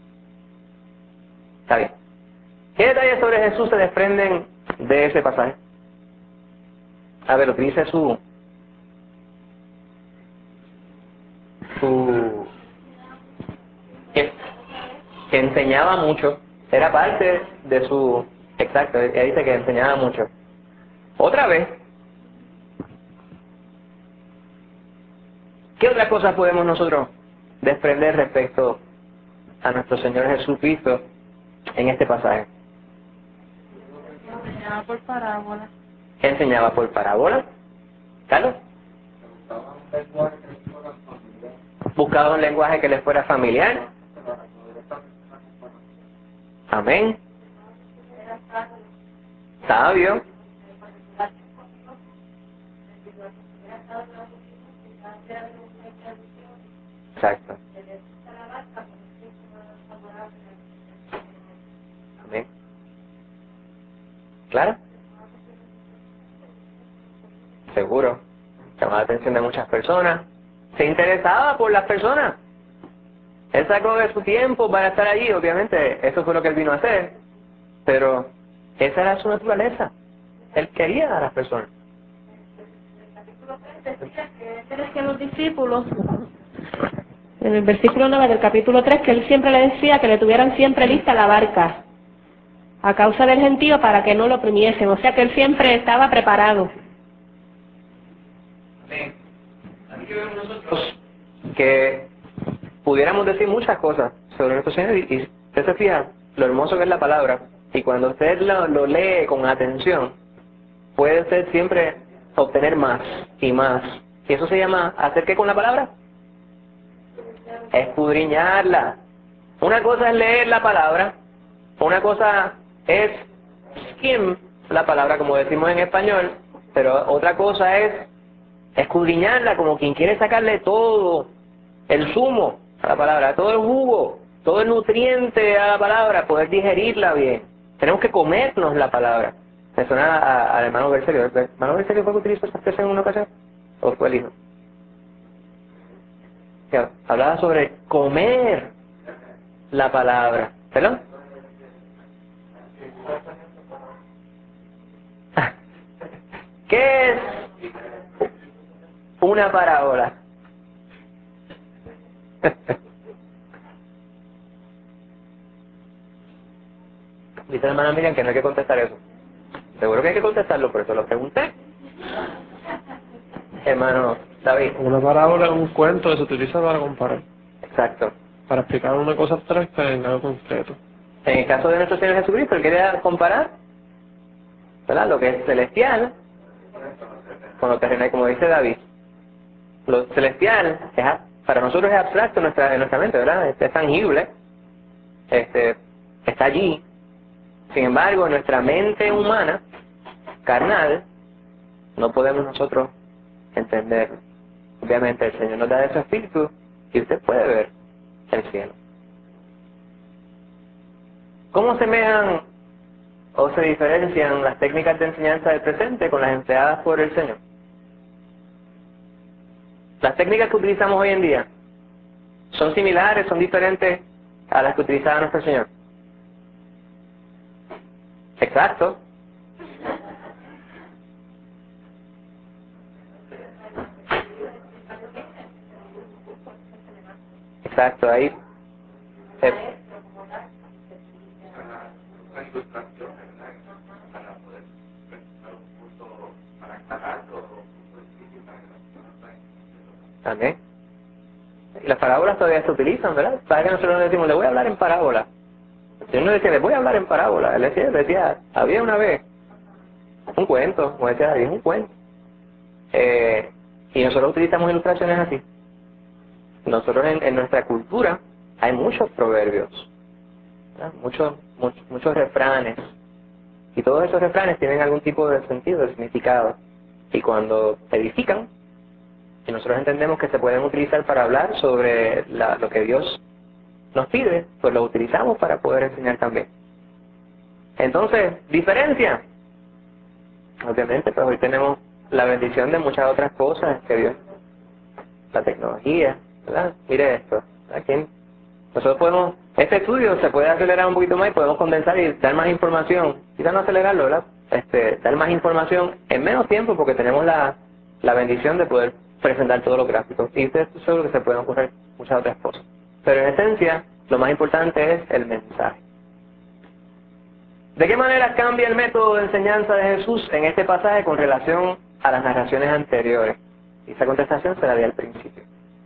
Está bien. ¿Qué detalles sobre Jesús se desprenden de ese pasaje? a ver, utilice su, su, que, que enseñaba mucho, era parte de su, exacto, ella dice que enseñaba mucho. Otra vez, ¿qué otras cosas podemos nosotros desprender respecto a nuestro Señor Jesucristo en este pasaje? Enseñaba por parábola. Enseñaba por parábola. ¿Carlos? Buscaba un lenguaje que les fuera familiar. Amén. Sabio. Exacto. Amén. ¿Claro? Seguro. Llamaba la atención de muchas personas. Se interesaba por las personas. Él sacó de su tiempo para estar allí. Obviamente, eso fue lo que él vino a hacer. Pero esa era su naturaleza. Él quería a las personas. Decía que los discípulos, en el versículo nueve del capítulo tres, que él siempre le decía que le tuvieran siempre lista la barca, a causa del gentío, para que no lo oprimiesen. O sea que él siempre estaba preparado. Amén. Así que vemos nosotros que pudiéramos decir muchas cosas sobre nuestro Señor, y, y usted se fija lo hermoso que es la palabra, y cuando usted lo, lo lee con atención, puede usted siempre obtener más y más. Y eso se llama ¿hacer qué con la palabra? Escudriñarla. Una cosa es leer la palabra, una cosa es skim la palabra, como decimos en español, pero otra cosa es escudriñarla, como quien quiere sacarle todo el zumo a la palabra, todo el jugo, todo el nutriente a la palabra, poder digerirla bien. Tenemos que comernos la palabra. Me suena a- al hermano Bercelio. ¿El hermano Bercelio fue que utilizó esta expresión en una ocasión? ¿O fue el hijo? Que hablaba sobre comer la palabra. ¿Perdón? ¿Qué es una parábola? Dice la hermana Miriam que no hay que contestar eso. Seguro que hay que contestarlo, por eso lo pregunté. Hermano David. Una parábola es un cuento que se utiliza para comparar, Exacto. para explicar una cosa abstracta en algo concreto. En el caso de nuestro Señor Jesucristo, él quería comparar, ¿verdad?, lo que es celestial con lo terrenal, como dice David. Lo celestial es, a- para nosotros es abstracto en nuestra, en nuestra mente, ¿verdad? Es, es tangible, este, está allí. Sin embargo, en nuestra mente humana, carnal, no podemos nosotros entenderlo. Obviamente el Señor nos da de su espíritu y usted puede ver el cielo. ¿Cómo semejan o se diferencian las técnicas de enseñanza del presente con las empleadas por el Señor? Las técnicas que utilizamos hoy en día son similares, son diferentes a las que utilizaba nuestro Señor. Exacto. Exacto, ahí. eh, También. Y las parábolas todavía se utilizan, ¿verdad? Para que nosotros le decimos, le voy a hablar en parábola. El Señor no decía, le voy a hablar en parábola. Él decía, decía, había una vez un cuento, como decía David, un cuento. Eh, y nosotros utilizamos ilustraciones así. Nosotros en, en nuestra cultura hay muchos proverbios, ¿verdad? Muchos, muchos, muchos refranes. Y todos esos refranes tienen algún tipo de sentido, de significado. Y cuando edifican, y nosotros entendemos que se pueden utilizar para hablar sobre la, lo que Dios nos pide, pues lo utilizamos para poder enseñar también. Entonces, diferencia. Obviamente, pues hoy tenemos la bendición de muchas otras cosas que Dios, la tecnología, ¿verdad? Mire esto, aquí nosotros podemos, este estudio se puede acelerar un poquito más y podemos condensar y dar más información, quizás no acelerarlo, ¿verdad? este, dar más información en menos tiempo porque tenemos la, la bendición de poder presentar todos los gráficos. Y ustedes estoy seguro que se pueden ocurrir muchas otras cosas. Pero en esencia, lo más importante es el mensaje. ¿De qué manera cambia el método de enseñanza de Jesús en este pasaje con relación a las narraciones anteriores? Y esa contestación se la di al principio.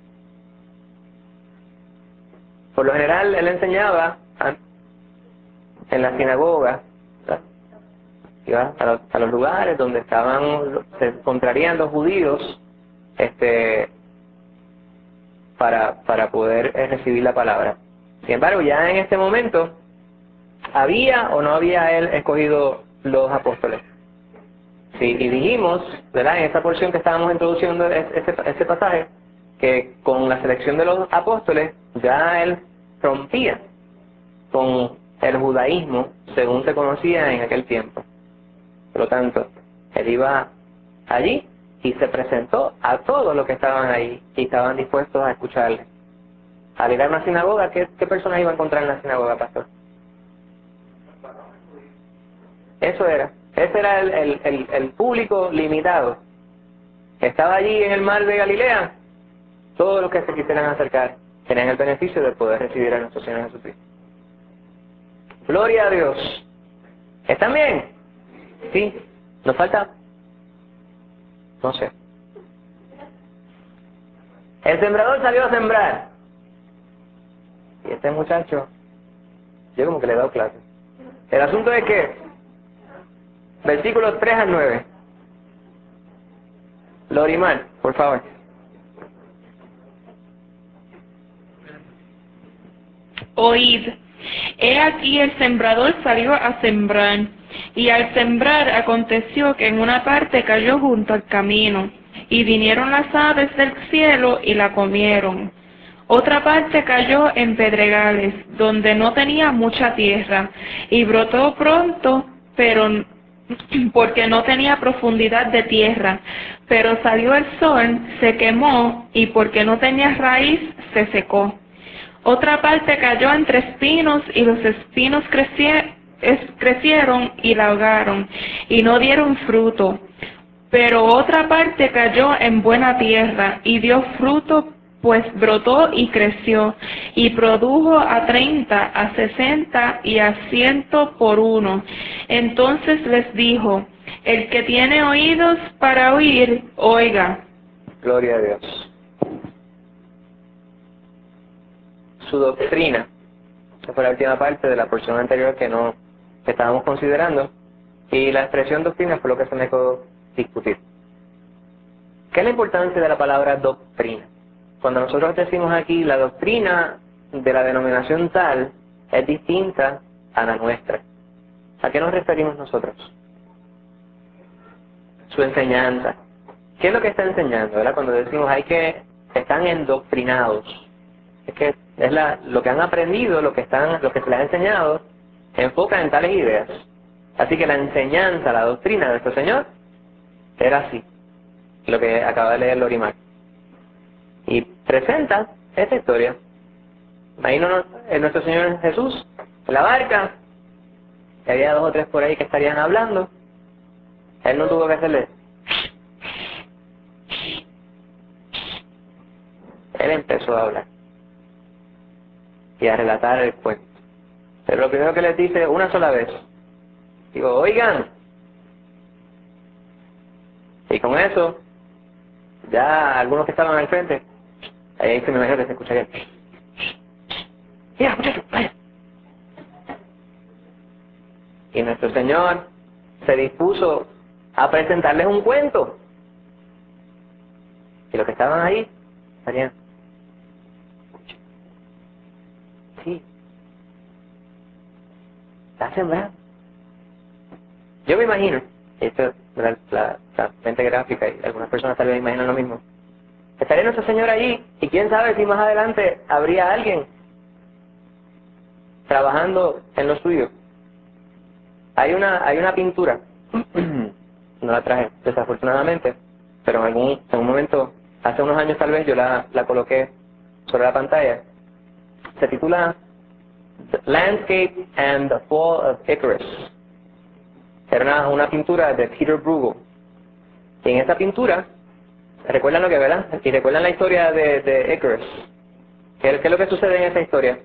Por lo general, él enseñaba en la sinagoga, ¿verdad? Iba a los, a los lugares donde estaban, se encontrarían los judíos, este, para, para poder eh, recibir la palabra. Sin embargo, ya en este momento, ¿había o no había él escogido los apóstoles? Sí, y dijimos, ¿verdad?, en esa porción que estábamos introduciendo ese, ese pasaje, que con la selección de los apóstoles ya él rompía con el judaísmo según se conocía en aquel tiempo. Por lo tanto, él iba allí y se presentó a todos los que estaban ahí y estaban dispuestos a escucharle. Al ir a una sinagoga, ¿qué, qué personas iba a encontrar en la sinagoga, pastor? Eso era. Ese era el, el, el, el público limitado. Estaba allí en el mar de Galilea. Todos los que se quisieran acercar tenían el beneficio de poder recibir a nuestro Señor Jesucristo. Gloria a Dios. ¿Están bien? Sí. ¿Nos falta? No sé. El sembrador salió a sembrar. Y este muchacho, yo como que le he dado clase. El asunto es que, versículos tres al nueve. Lorimar, por favor. Oíd, he aquí el sembrador salió a sembrar, y al sembrar aconteció que en una parte cayó junto al camino, y vinieron las aves del cielo y la comieron. Otra parte cayó en pedregales, donde no tenía mucha tierra, y brotó pronto, pero porque no tenía profundidad de tierra. Pero salió el sol, se quemó, y porque no tenía raíz, se secó. Otra parte cayó entre espinos, y los espinos crecie- es- crecieron y la ahogaron, y no dieron fruto. Pero otra parte cayó en buena tierra, y dio fruto, pues brotó y creció, y produjo a treinta, a sesenta y a ciento por uno. Entonces les dijo, el que tiene oídos para oír, oiga. Gloria a Dios. Su doctrina. Esa fue la última parte de la porción anterior que no que estábamos considerando. Y la expresión doctrina fue lo que se me quedó discutir. ¿Qué es la importancia de la palabra doctrina? Cuando nosotros decimos aquí la doctrina de la denominación tal es distinta a la nuestra. ¿A qué nos referimos nosotros? Su enseñanza. ¿Qué es lo que está enseñando? ¿Verdad? Cuando decimos hay que están endoctrinados. Es que es la, lo que han aprendido, lo que están, lo que se les ha enseñado, enfoca en tales ideas. Así que la enseñanza, la doctrina de nuestro Señor era así, lo que acaba de leer Lorimar. Y presenta esta historia. Imagínanos en nuestro Señor Jesús, en la barca, y había dos o tres por ahí que estarían hablando. Él no tuvo que hacerle. Él empezó a hablar y a relatar el cuento. Pero lo primero que les dice una sola vez, digo, oigan. Y con eso, ya algunos que estaban al frente, ahí se me imagino que se escucharía. Mira, muchachos, vaya. Y nuestro Señor se dispuso a presentarles un cuento. Y los que estaban ahí, estarían. Sí. Está sembrando. Yo me imagino, esto es la, la, la mente gráfica y algunas personas tal vez imaginan lo mismo. Estaría nuestro Señor allí y quién sabe si más adelante habría alguien trabajando en lo suyo. Hay una hay una pintura, no la traje desafortunadamente, pero en algún en un momento, hace unos años tal vez, yo la, la coloqué sobre la pantalla. Se titula The Landscape and the Fall of Icarus. Era una, una pintura de Peter Bruegel. Y en esa pintura, ¿recuerdan lo que, verdad? Y recuerdan la historia de, de Icarus. ¿Qué, ¿Qué es lo que sucede en esa historia?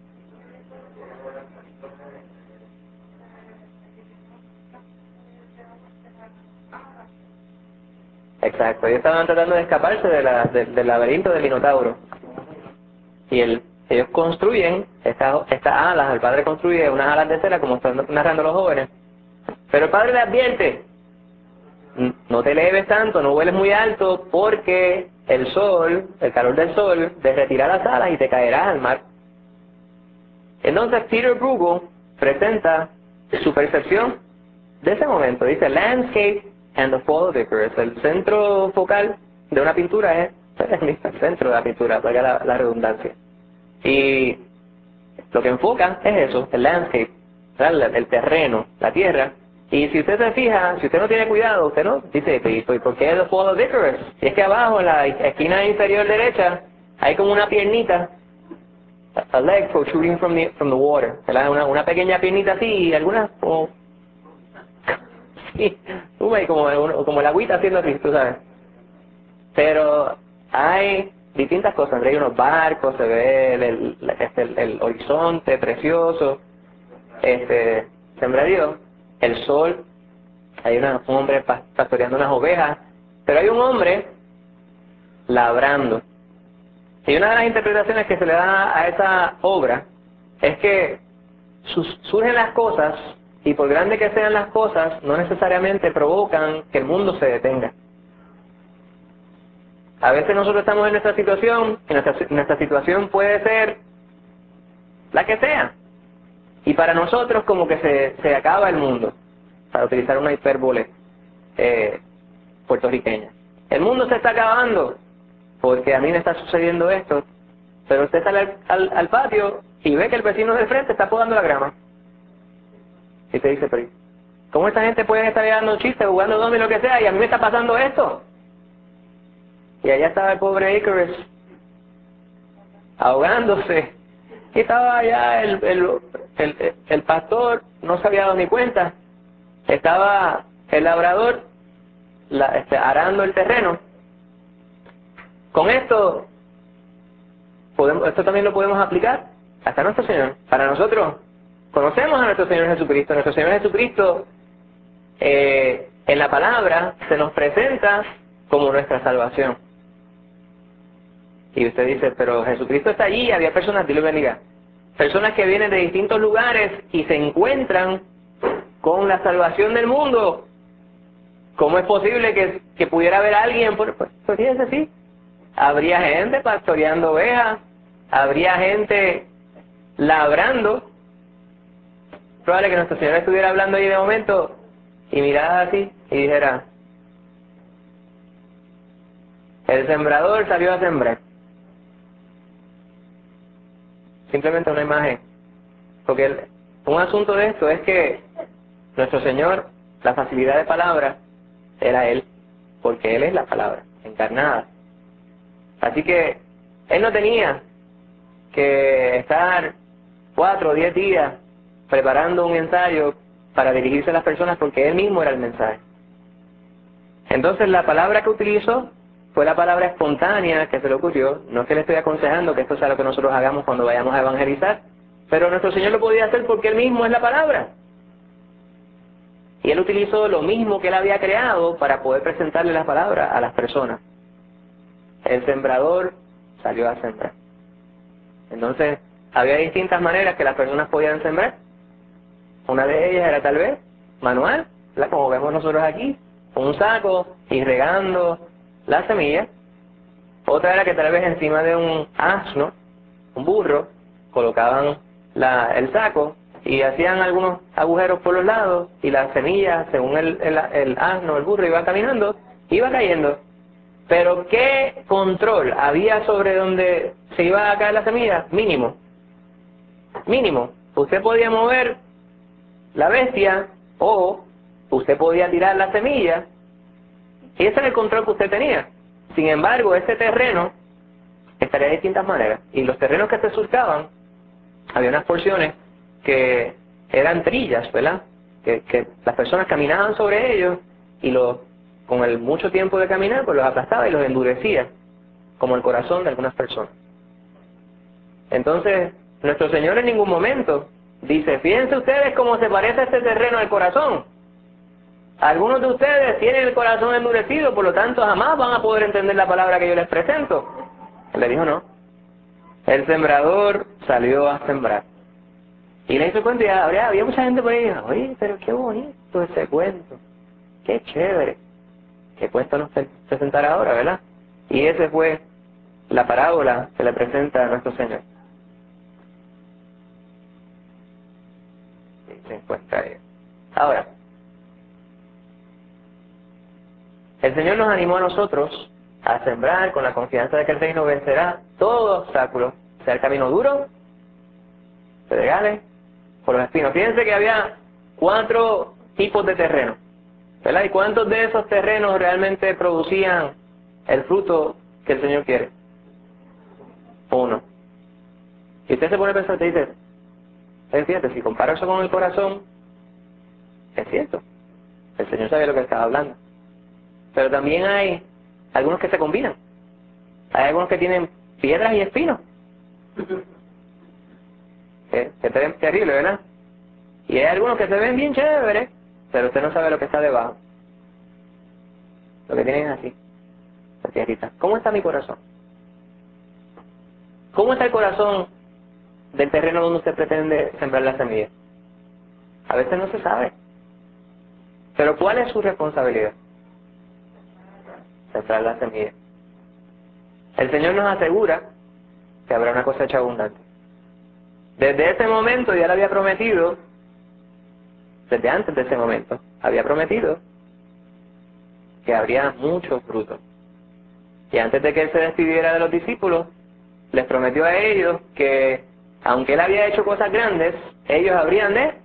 Exacto, ellos estaban tratando de escaparse de la, de, del laberinto del Minotauro. Y el, ellos construyen estas estas alas, el padre construye unas alas de cera, como están narrando los jóvenes. Pero el padre le advierte, no te eleves tanto, no vueles muy alto, porque el sol, el calor del sol, derretirá las alas y te caerás al mar. Entonces Peter Bruegel presenta su percepción de ese momento. Dice, landscape and the fall of Icarus. El centro focal de una pintura es el centro de la pintura, valga la, la redundancia. Y lo que enfoca es eso, el landscape, el, el terreno, la tierra. Y si usted se fija, si usted no tiene cuidado, usted no dice, ¿y por qué the fall of Icarus? Y es que abajo, en la esquina inferior derecha, hay como una piernita, a leg protruding from the, from the water, una, una pequeña piernita así, y algunas como, sí, como, como el agüita haciendo así, tú sabes. Pero hay distintas cosas, hay unos barcos, se ve el, el, este, el, el horizonte precioso, este, sembradío, el sol, hay una, un hombre pastoreando unas ovejas, pero hay un hombre labrando. Y una de las interpretaciones que se le da a esa obra es que sus, surgen las cosas, y por grande que sean las cosas, no necesariamente provocan que el mundo se detenga. A veces nosotros estamos en nuestra situación, y nuestra, nuestra situación puede ser la que sea, y para nosotros como que se, se acaba el mundo, para utilizar una hipérbole eh, puertorriqueña. El mundo se está acabando, porque a mí me está sucediendo esto, pero usted sale al, al, al patio y ve que el vecino del frente está podando la grama. Y te dice, pero ¿cómo esta gente puede estar dando chistes, jugando dominó, lo que sea, y a mí me está pasando esto? Y allá estaba el pobre Icarus, ahogándose. Y estaba allá el, el, el, el pastor, no se había dado ni cuenta. Estaba el labrador la, este, arando el terreno. Con esto, podemos, esto también lo podemos aplicar hasta nuestro Señor. Para nosotros, conocemos a nuestro Señor Jesucristo. Nuestro Señor Jesucristo, eh, en la palabra, se nos presenta como nuestra salvación. Y usted dice, pero Jesucristo está allí, había personas, Dios lo bendiga, personas que vienen de distintos lugares y se encuentran con la salvación del mundo. ¿Cómo es posible que, que pudiera haber alguien? Pues, pues fíjense, sí, habría gente pastoreando ovejas, habría gente labrando. Probable que nuestro Señor estuviera hablando ahí de momento y mirara así y dijera, el sembrador salió a sembrar. Simplemente una imagen. Porque el, un asunto de esto es que nuestro Señor, la facilidad de palabra, era Él, porque Él es la palabra, encarnada. Así que Él no tenía que estar cuatro o diez días preparando un ensayo para dirigirse a las personas, porque Él mismo era el mensaje. Entonces la palabra que utilizó fue la palabra espontánea que se le ocurrió. No es que le estoy aconsejando que esto sea lo que nosotros hagamos cuando vayamos a evangelizar, pero nuestro Señor lo podía hacer porque Él mismo es la palabra. Y Él utilizó lo mismo que Él había creado para poder presentarle la palabra a las personas. El sembrador salió a sembrar. Entonces, había distintas maneras que las personas podían sembrar. Una de ellas era tal vez manual, ¿verdad? Como vemos nosotros aquí, un saco y regando la semilla. Otra era que tal vez encima de un asno, un burro, colocaban la, el saco y hacían algunos agujeros por los lados y la semilla, según el, el, el asno, el burro iba caminando, iba cayendo. Pero ¿qué control había sobre donde se iba a caer la semilla? Mínimo. Mínimo. Usted podía mover la bestia o usted podía tirar la semilla y ese era el control que usted tenía. Sin embargo, este terreno estaría de distintas maneras. Y los terrenos que se surcaban, había unas porciones que eran trillas, ¿verdad? que, que las personas caminaban sobre ellos y los, con el mucho tiempo de caminar, pues los aplastaba y los endurecía, como el corazón de algunas personas. Entonces, nuestro Señor en ningún momento dice, fíjense ustedes cómo se parece este terreno al corazón. Algunos de ustedes tienen el corazón endurecido, por lo tanto jamás van a poder entender la palabra que yo les presento. Él le dijo no. El sembrador salió a sembrar. Y le hizo cuento y había, había mucha gente por ahí. Oye, pero qué bonito ese cuento. Qué chévere. ¿Qué cuento nos presentará ahora, verdad? Y esa fue la parábola que le presenta a nuestro Señor. Y se encuentra ahí. Ahora, el Señor nos animó a nosotros a sembrar con la confianza de que el reino vencerá todo obstáculo, sea el camino duro, pedregales, por los espinos. Fíjense que había cuatro tipos de terreno, ¿verdad? ¿Y cuántos de esos terrenos realmente producían el fruto que el Señor quiere? Uno. Y usted se pone a pensar, te dice, es cierto, si comparo eso con el corazón, es cierto, el Señor sabe lo que estaba hablando. Pero también hay algunos que se combinan. Hay algunos que tienen piedras y espinos. Que, que te ven terrible, ¿verdad? Y hay algunos que se ven bien chéveres, pero usted no sabe lo que está debajo. Lo que tienen es así, la tierrita. ¿Cómo está mi corazón? ¿Cómo está el corazón del terreno donde usted pretende sembrar la semilla? A veces no se sabe. Pero ¿cuál es su responsabilidad? Sembrar la semilla. El Señor nos asegura que habrá una cosecha abundante. Desde ese momento ya le había prometido, desde antes de ese momento, había prometido que habría mucho fruto. Y antes de que Él se despidiera de los discípulos, les prometió a ellos que, aunque Él había hecho cosas grandes, ellos habrían de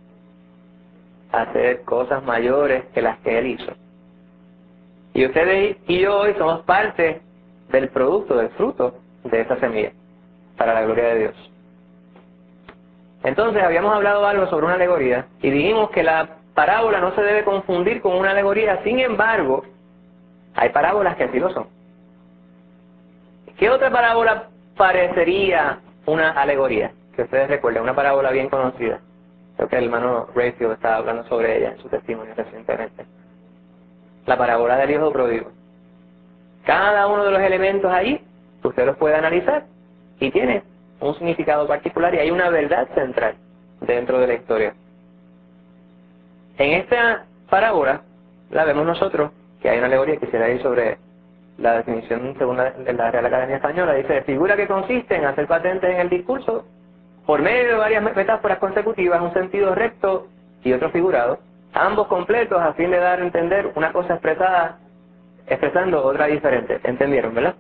hacer cosas mayores que las que Él hizo. Y ustedes y yo hoy somos parte del producto, del fruto de esa semilla, para la gloria de Dios. Entonces habíamos hablado algo sobre una alegoría y dijimos que la parábola no se debe confundir con una alegoría. Sin embargo, hay parábolas que sí lo son. ¿Qué otra parábola parecería una alegoría? Que ustedes recuerden, una parábola bien conocida. Creo que el hermano Rayfield estaba hablando sobre ella en su testimonio recientemente. La parábola del hijo pródigo. Cada uno de los elementos ahí, usted los puede analizar y tiene un significado particular y hay una verdad central dentro de la historia. En esta parábola la vemos nosotros, que hay una alegoría, quisiera ir sobre la definición según la, la Real Academia Española. Dice, figura que consiste en hacer patentes en el discurso por medio de varias metáforas consecutivas, un sentido recto y otro figurado, ambos completos a fin de dar a entender una cosa expresada, expresando otra diferente. ¿Entendieron, verdad?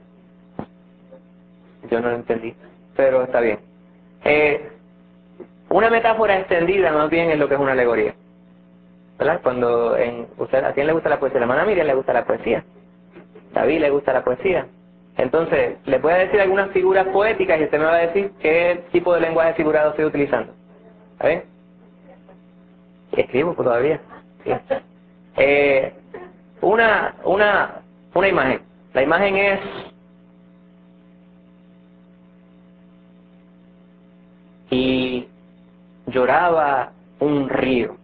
Yo no lo entendí, pero está bien. Eh, una metáfora extendida más bien es lo que es una alegoría, ¿verdad? Cuando en, usted, ¿a quién le gusta la poesía? La hermana Miriam le gusta la poesía. David le gusta la poesía. Entonces, le voy a decir algunas figuras poéticas y usted me va a decir qué tipo de lenguaje figurado estoy utilizando. ¿Está bien? Y escribo todavía. Sí. Eh, una, una, una imagen. La imagen es y lloraba un río.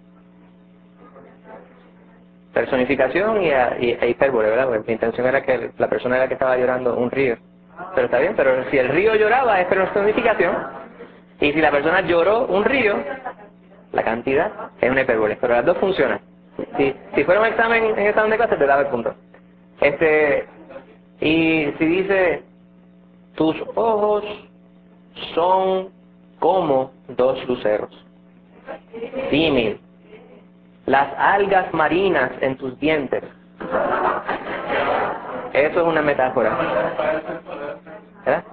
Personificación y, y e hipérbole, ¿verdad? Porque mi intención era que la persona era que estaba llorando un río. Pero está bien, pero si el río lloraba es personificación. Y si la persona lloró un río, la cantidad es una hipérbole. Pero las dos funcionan. Si, si fuera un examen en examen de clase te daba el punto. Este, y si dice, tus ojos son como dos luceros. Símil. Las algas marinas en tus dientes. Eso es una metáfora. ¿Eh?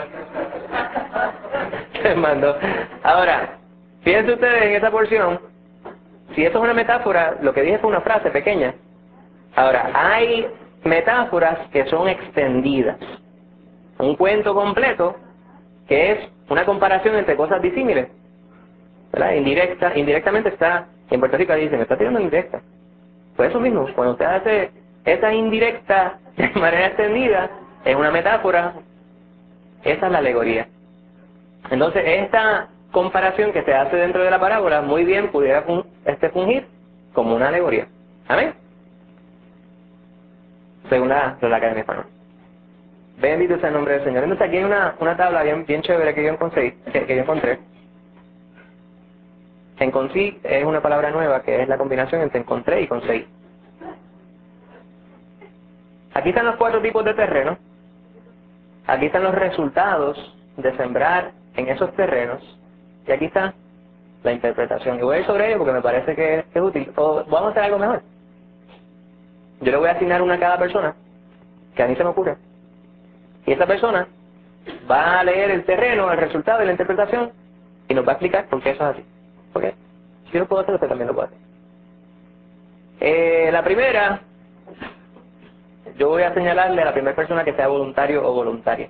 Te mando. Ahora, fíjense ustedes en esa porción. Si eso es una metáfora, lo que dije fue una frase pequeña. Ahora, hay metáforas que son extendidas. Un cuento completo que es una comparación entre cosas disímiles, ¿verdad? Indirecta, indirectamente está Y en Puerto Rico dicen, me está tirando indirecta. Pues eso mismo, cuando usted hace esa indirecta de manera extendida, es una metáfora, esa es la alegoría. Entonces, esta comparación que se hace dentro de la parábola, muy bien pudiera fun este fungir como una alegoría. ¿Amén? Según la, la Academia Española. Bendito sea el nombre del Señor. Entonces aquí hay una, una tabla bien, bien chévere que yo encontré, que, que yo encontré. Encontré es una palabra nueva que es la combinación entre encontré y conseguí. Aquí están los cuatro tipos de terreno. Aquí están los resultados de sembrar en esos terrenos. Y aquí está la interpretación. Y voy a ir sobre ello porque me parece que es útil. O vamos a hacer algo mejor. Yo le voy a asignar una a cada persona, que a mí se me ocurre. Y esa persona va a leer el terreno, el resultado de la interpretación, y nos va a explicar por qué eso es así. ¿Ok? Si yo lo puedo hacer, usted también lo puede hacer. Eh, la primera, yo voy a señalarle a la primera persona que sea voluntario o voluntaria.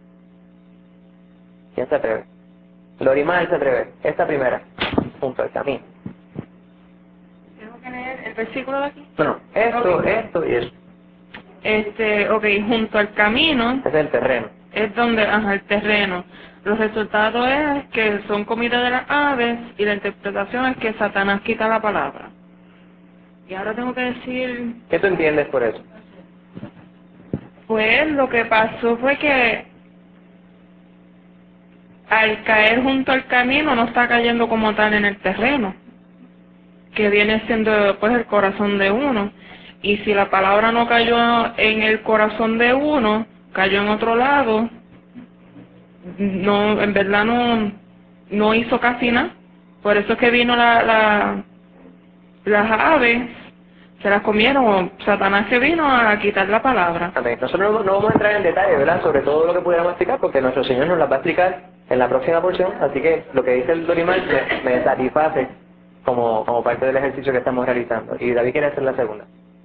¿Quién se atreve? Lorimar se atreve. Esta primera, junto al camino. ¿Tengo que leer el versículo de aquí? No, no, esto, Okay. esto y eso. Este, ok, junto al camino Ese es el terreno. es donde, ajá, el terreno. Los resultados es que son comida de las aves y la interpretación es que Satanás quita la palabra. Y ahora tengo que decir, ¿Qué tú entiendes por eso? pues lo que pasó fue que al caer junto al camino no está cayendo como tal en el terreno, que viene siendo pues el corazón de uno. Y si la palabra no cayó en el corazón de uno, cayó en otro lado, no, en verdad no, no hizo casi nada. Por eso es que vino la, la, las aves, se las comieron, Satanás se vino a quitar la palabra. Amén. Nosotros no, no vamos a entrar en detalle, ¿verdad?, sobre todo lo que pudiéramos explicar, porque nuestro Señor nos las va a explicar en la próxima porción, así que lo que dice el Dorimar me, me satisface como, como parte del ejercicio que estamos realizando. Y David quiere hacer la segunda.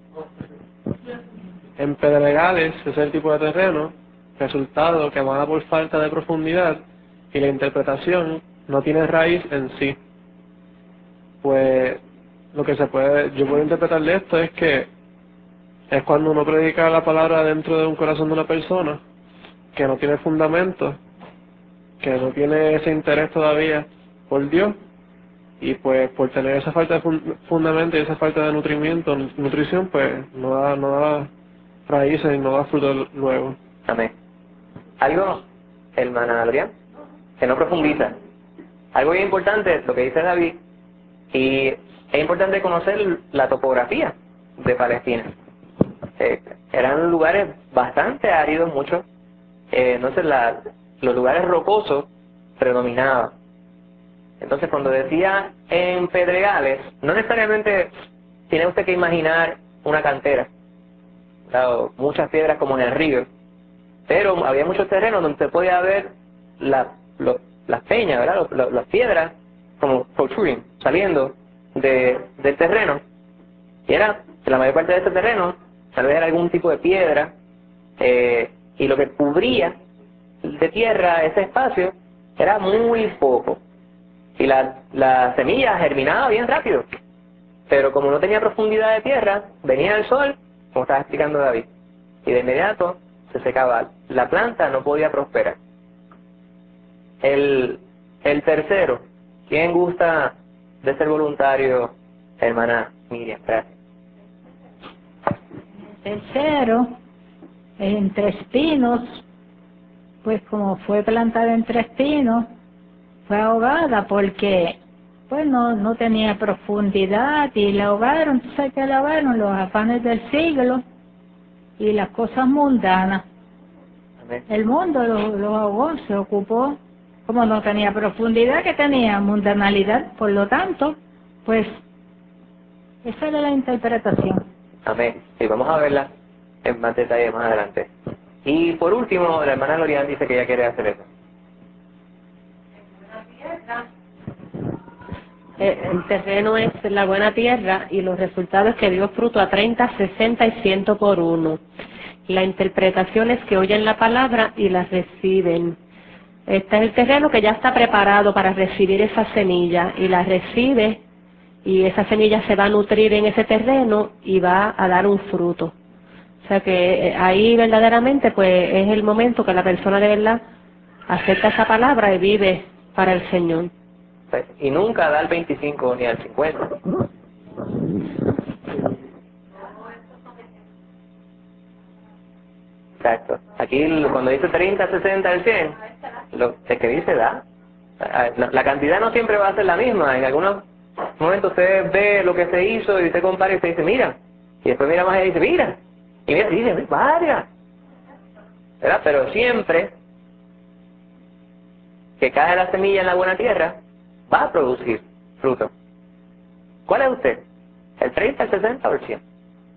En pedregales es el tipo de terreno, resultado que emana por falta de profundidad y la interpretación no tiene raíz en sí. Pues lo que se puede, yo puedo interpretar de esto es que es cuando uno predica la palabra dentro de un corazón de una persona que no tiene fundamento, que no tiene ese interés todavía por Dios, y pues por tener esa falta de fun- fundamento y esa falta de nutrimiento, nutrición, pues no da, no da raíces y no da fruto luego. Amén. Algo, hermana Adrián, que no profundiza. Algo bien importante, lo que dice David, y es importante conocer la topografía de Palestina. Eh, eran lugares bastante áridos, muchos. Eh, entonces la, los lugares rocosos predominaban. Entonces cuando decía en pedregales, no necesariamente tiene usted que imaginar una cantera, claro, muchas piedras como en el río, pero había muchos terrenos donde se podía ver la, lo, las peñas, ¿verdad? Lo, lo, las piedras como protruding, saliendo de, del terreno. Y era, la mayor parte de ese terreno, tal vez era algún tipo de piedra, eh, y lo que cubría de tierra ese espacio era muy poco. Y la, la semilla germinaba bien rápido. Pero como no tenía profundidad de tierra, venía el sol, como estaba explicando David, y de inmediato se secaba. La planta no podía prosperar. El, el tercero, ¿quién gusta de ser voluntario, hermana Miriam? Gracias. Tercero, entre espinos, pues como fue plantada entre espinos, fue ahogada porque pues no, no tenía profundidad y la ahogaron. ¿Tú sabes que la ahogaron? Los afanes del siglo y las cosas mundanas. Amén. El mundo lo, lo ahogó, se ocupó, como no tenía profundidad, que tenía mundanalidad, por lo tanto, pues esa era la interpretación. Amén. Y vamos a verla en más detalle más adelante. Y por último, la hermana Lorian dice que ella quiere hacer eso. Eh, El terreno es la buena tierra y los resultados que dio fruto a treinta, sesenta y ciento por uno. La interpretación es que oyen la palabra y la reciben. Este es el terreno que ya está preparado para recibir esa semilla y la recibe y esa semilla se va a nutrir en ese terreno y va a dar un fruto. O sea que eh, ahí verdaderamente pues es el momento que la persona de verdad acepta esa palabra y vive para el Señor. Y nunca da al veinticinco ni al cincuenta. Exacto. Aquí cuando dice treinta, sesenta, el cien, lo es que dice da. La cantidad no siempre va a ser la misma. En algunos momentos usted ve lo que se hizo y usted compara y usted dice, mira. Y después mira más y dice, mira. Y mira y dice, vaya. ¿Verdad? Pero siempre que cae la semilla en la buena tierra, va a producir fruto. ¿Cuál es usted? ¿El treinta, el sesenta o el cien?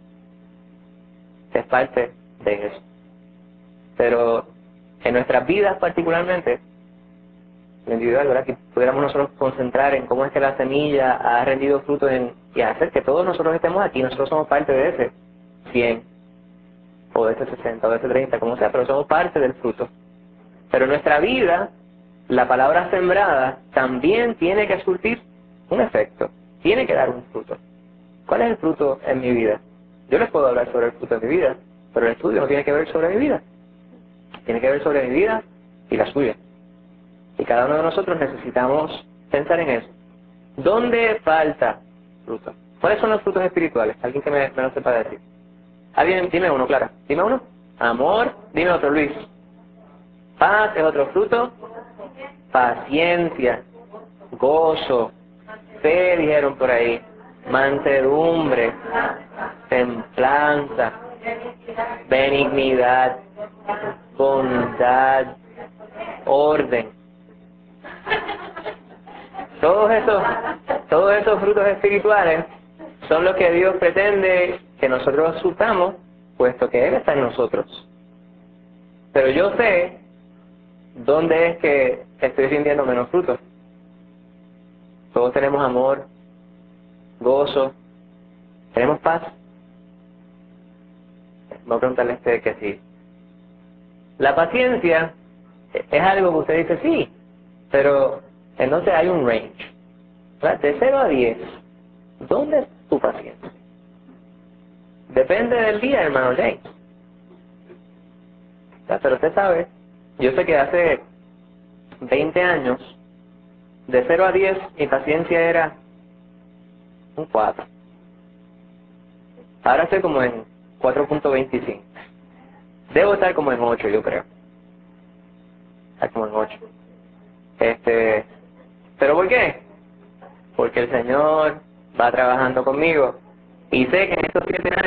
Es parte de eso. Pero en nuestras vidas particularmente, lo individual, ¿verdad? Que pudiéramos nosotros concentrar en cómo es que la semilla ha rendido fruto en, y hacer que todos nosotros estemos aquí, nosotros somos parte de ese cien, o de ese sesenta, o de ese treinta, como sea, pero somos parte del fruto. Pero en nuestra vida, la palabra sembrada también tiene que surtir un efecto, tiene que dar un fruto. ¿Cuál es el fruto en mi vida? Yo les puedo hablar sobre el fruto de mi vida, pero el estudio no tiene que ver sobre mi vida. Tiene que ver sobre mi vida y la suya. Y cada uno de nosotros necesitamos pensar en eso. ¿Dónde falta fruto? ¿Cuáles son los frutos espirituales? Alguien que me, me lo sepa decir. Alguien, dime uno, Clara. Dime uno. Amor. Dime otro, Luis. Paz es otro fruto. Paciencia. Gozo. Fe, dijeron por ahí. Mansedumbre. Templanza. Benignidad. Bondad. Orden. Todos esos, todos esos frutos espirituales son los que Dios pretende que nosotros surtamos, puesto que Él está en nosotros. Pero yo sé dónde es que estoy sintiendo menos frutos. Todos tenemos amor, gozo, tenemos paz. Voy a preguntarle a usted que sí. La paciencia es algo que usted dice sí, pero entonces hay un range, ¿verdad? De cero a diez, ¿dónde es tu paciencia? Depende del día, hermano James. ¿Verdad? Pero usted sabe, yo sé que hace veinte años, de cero a diez, mi paciencia era un cuatro. Ahora estoy como en cuatro punto veinticinco. Debo estar como en ocho, yo creo. Estar como en ocho. Este, ¿pero por qué? Porque el Señor va trabajando conmigo. Y sé que en estos siete años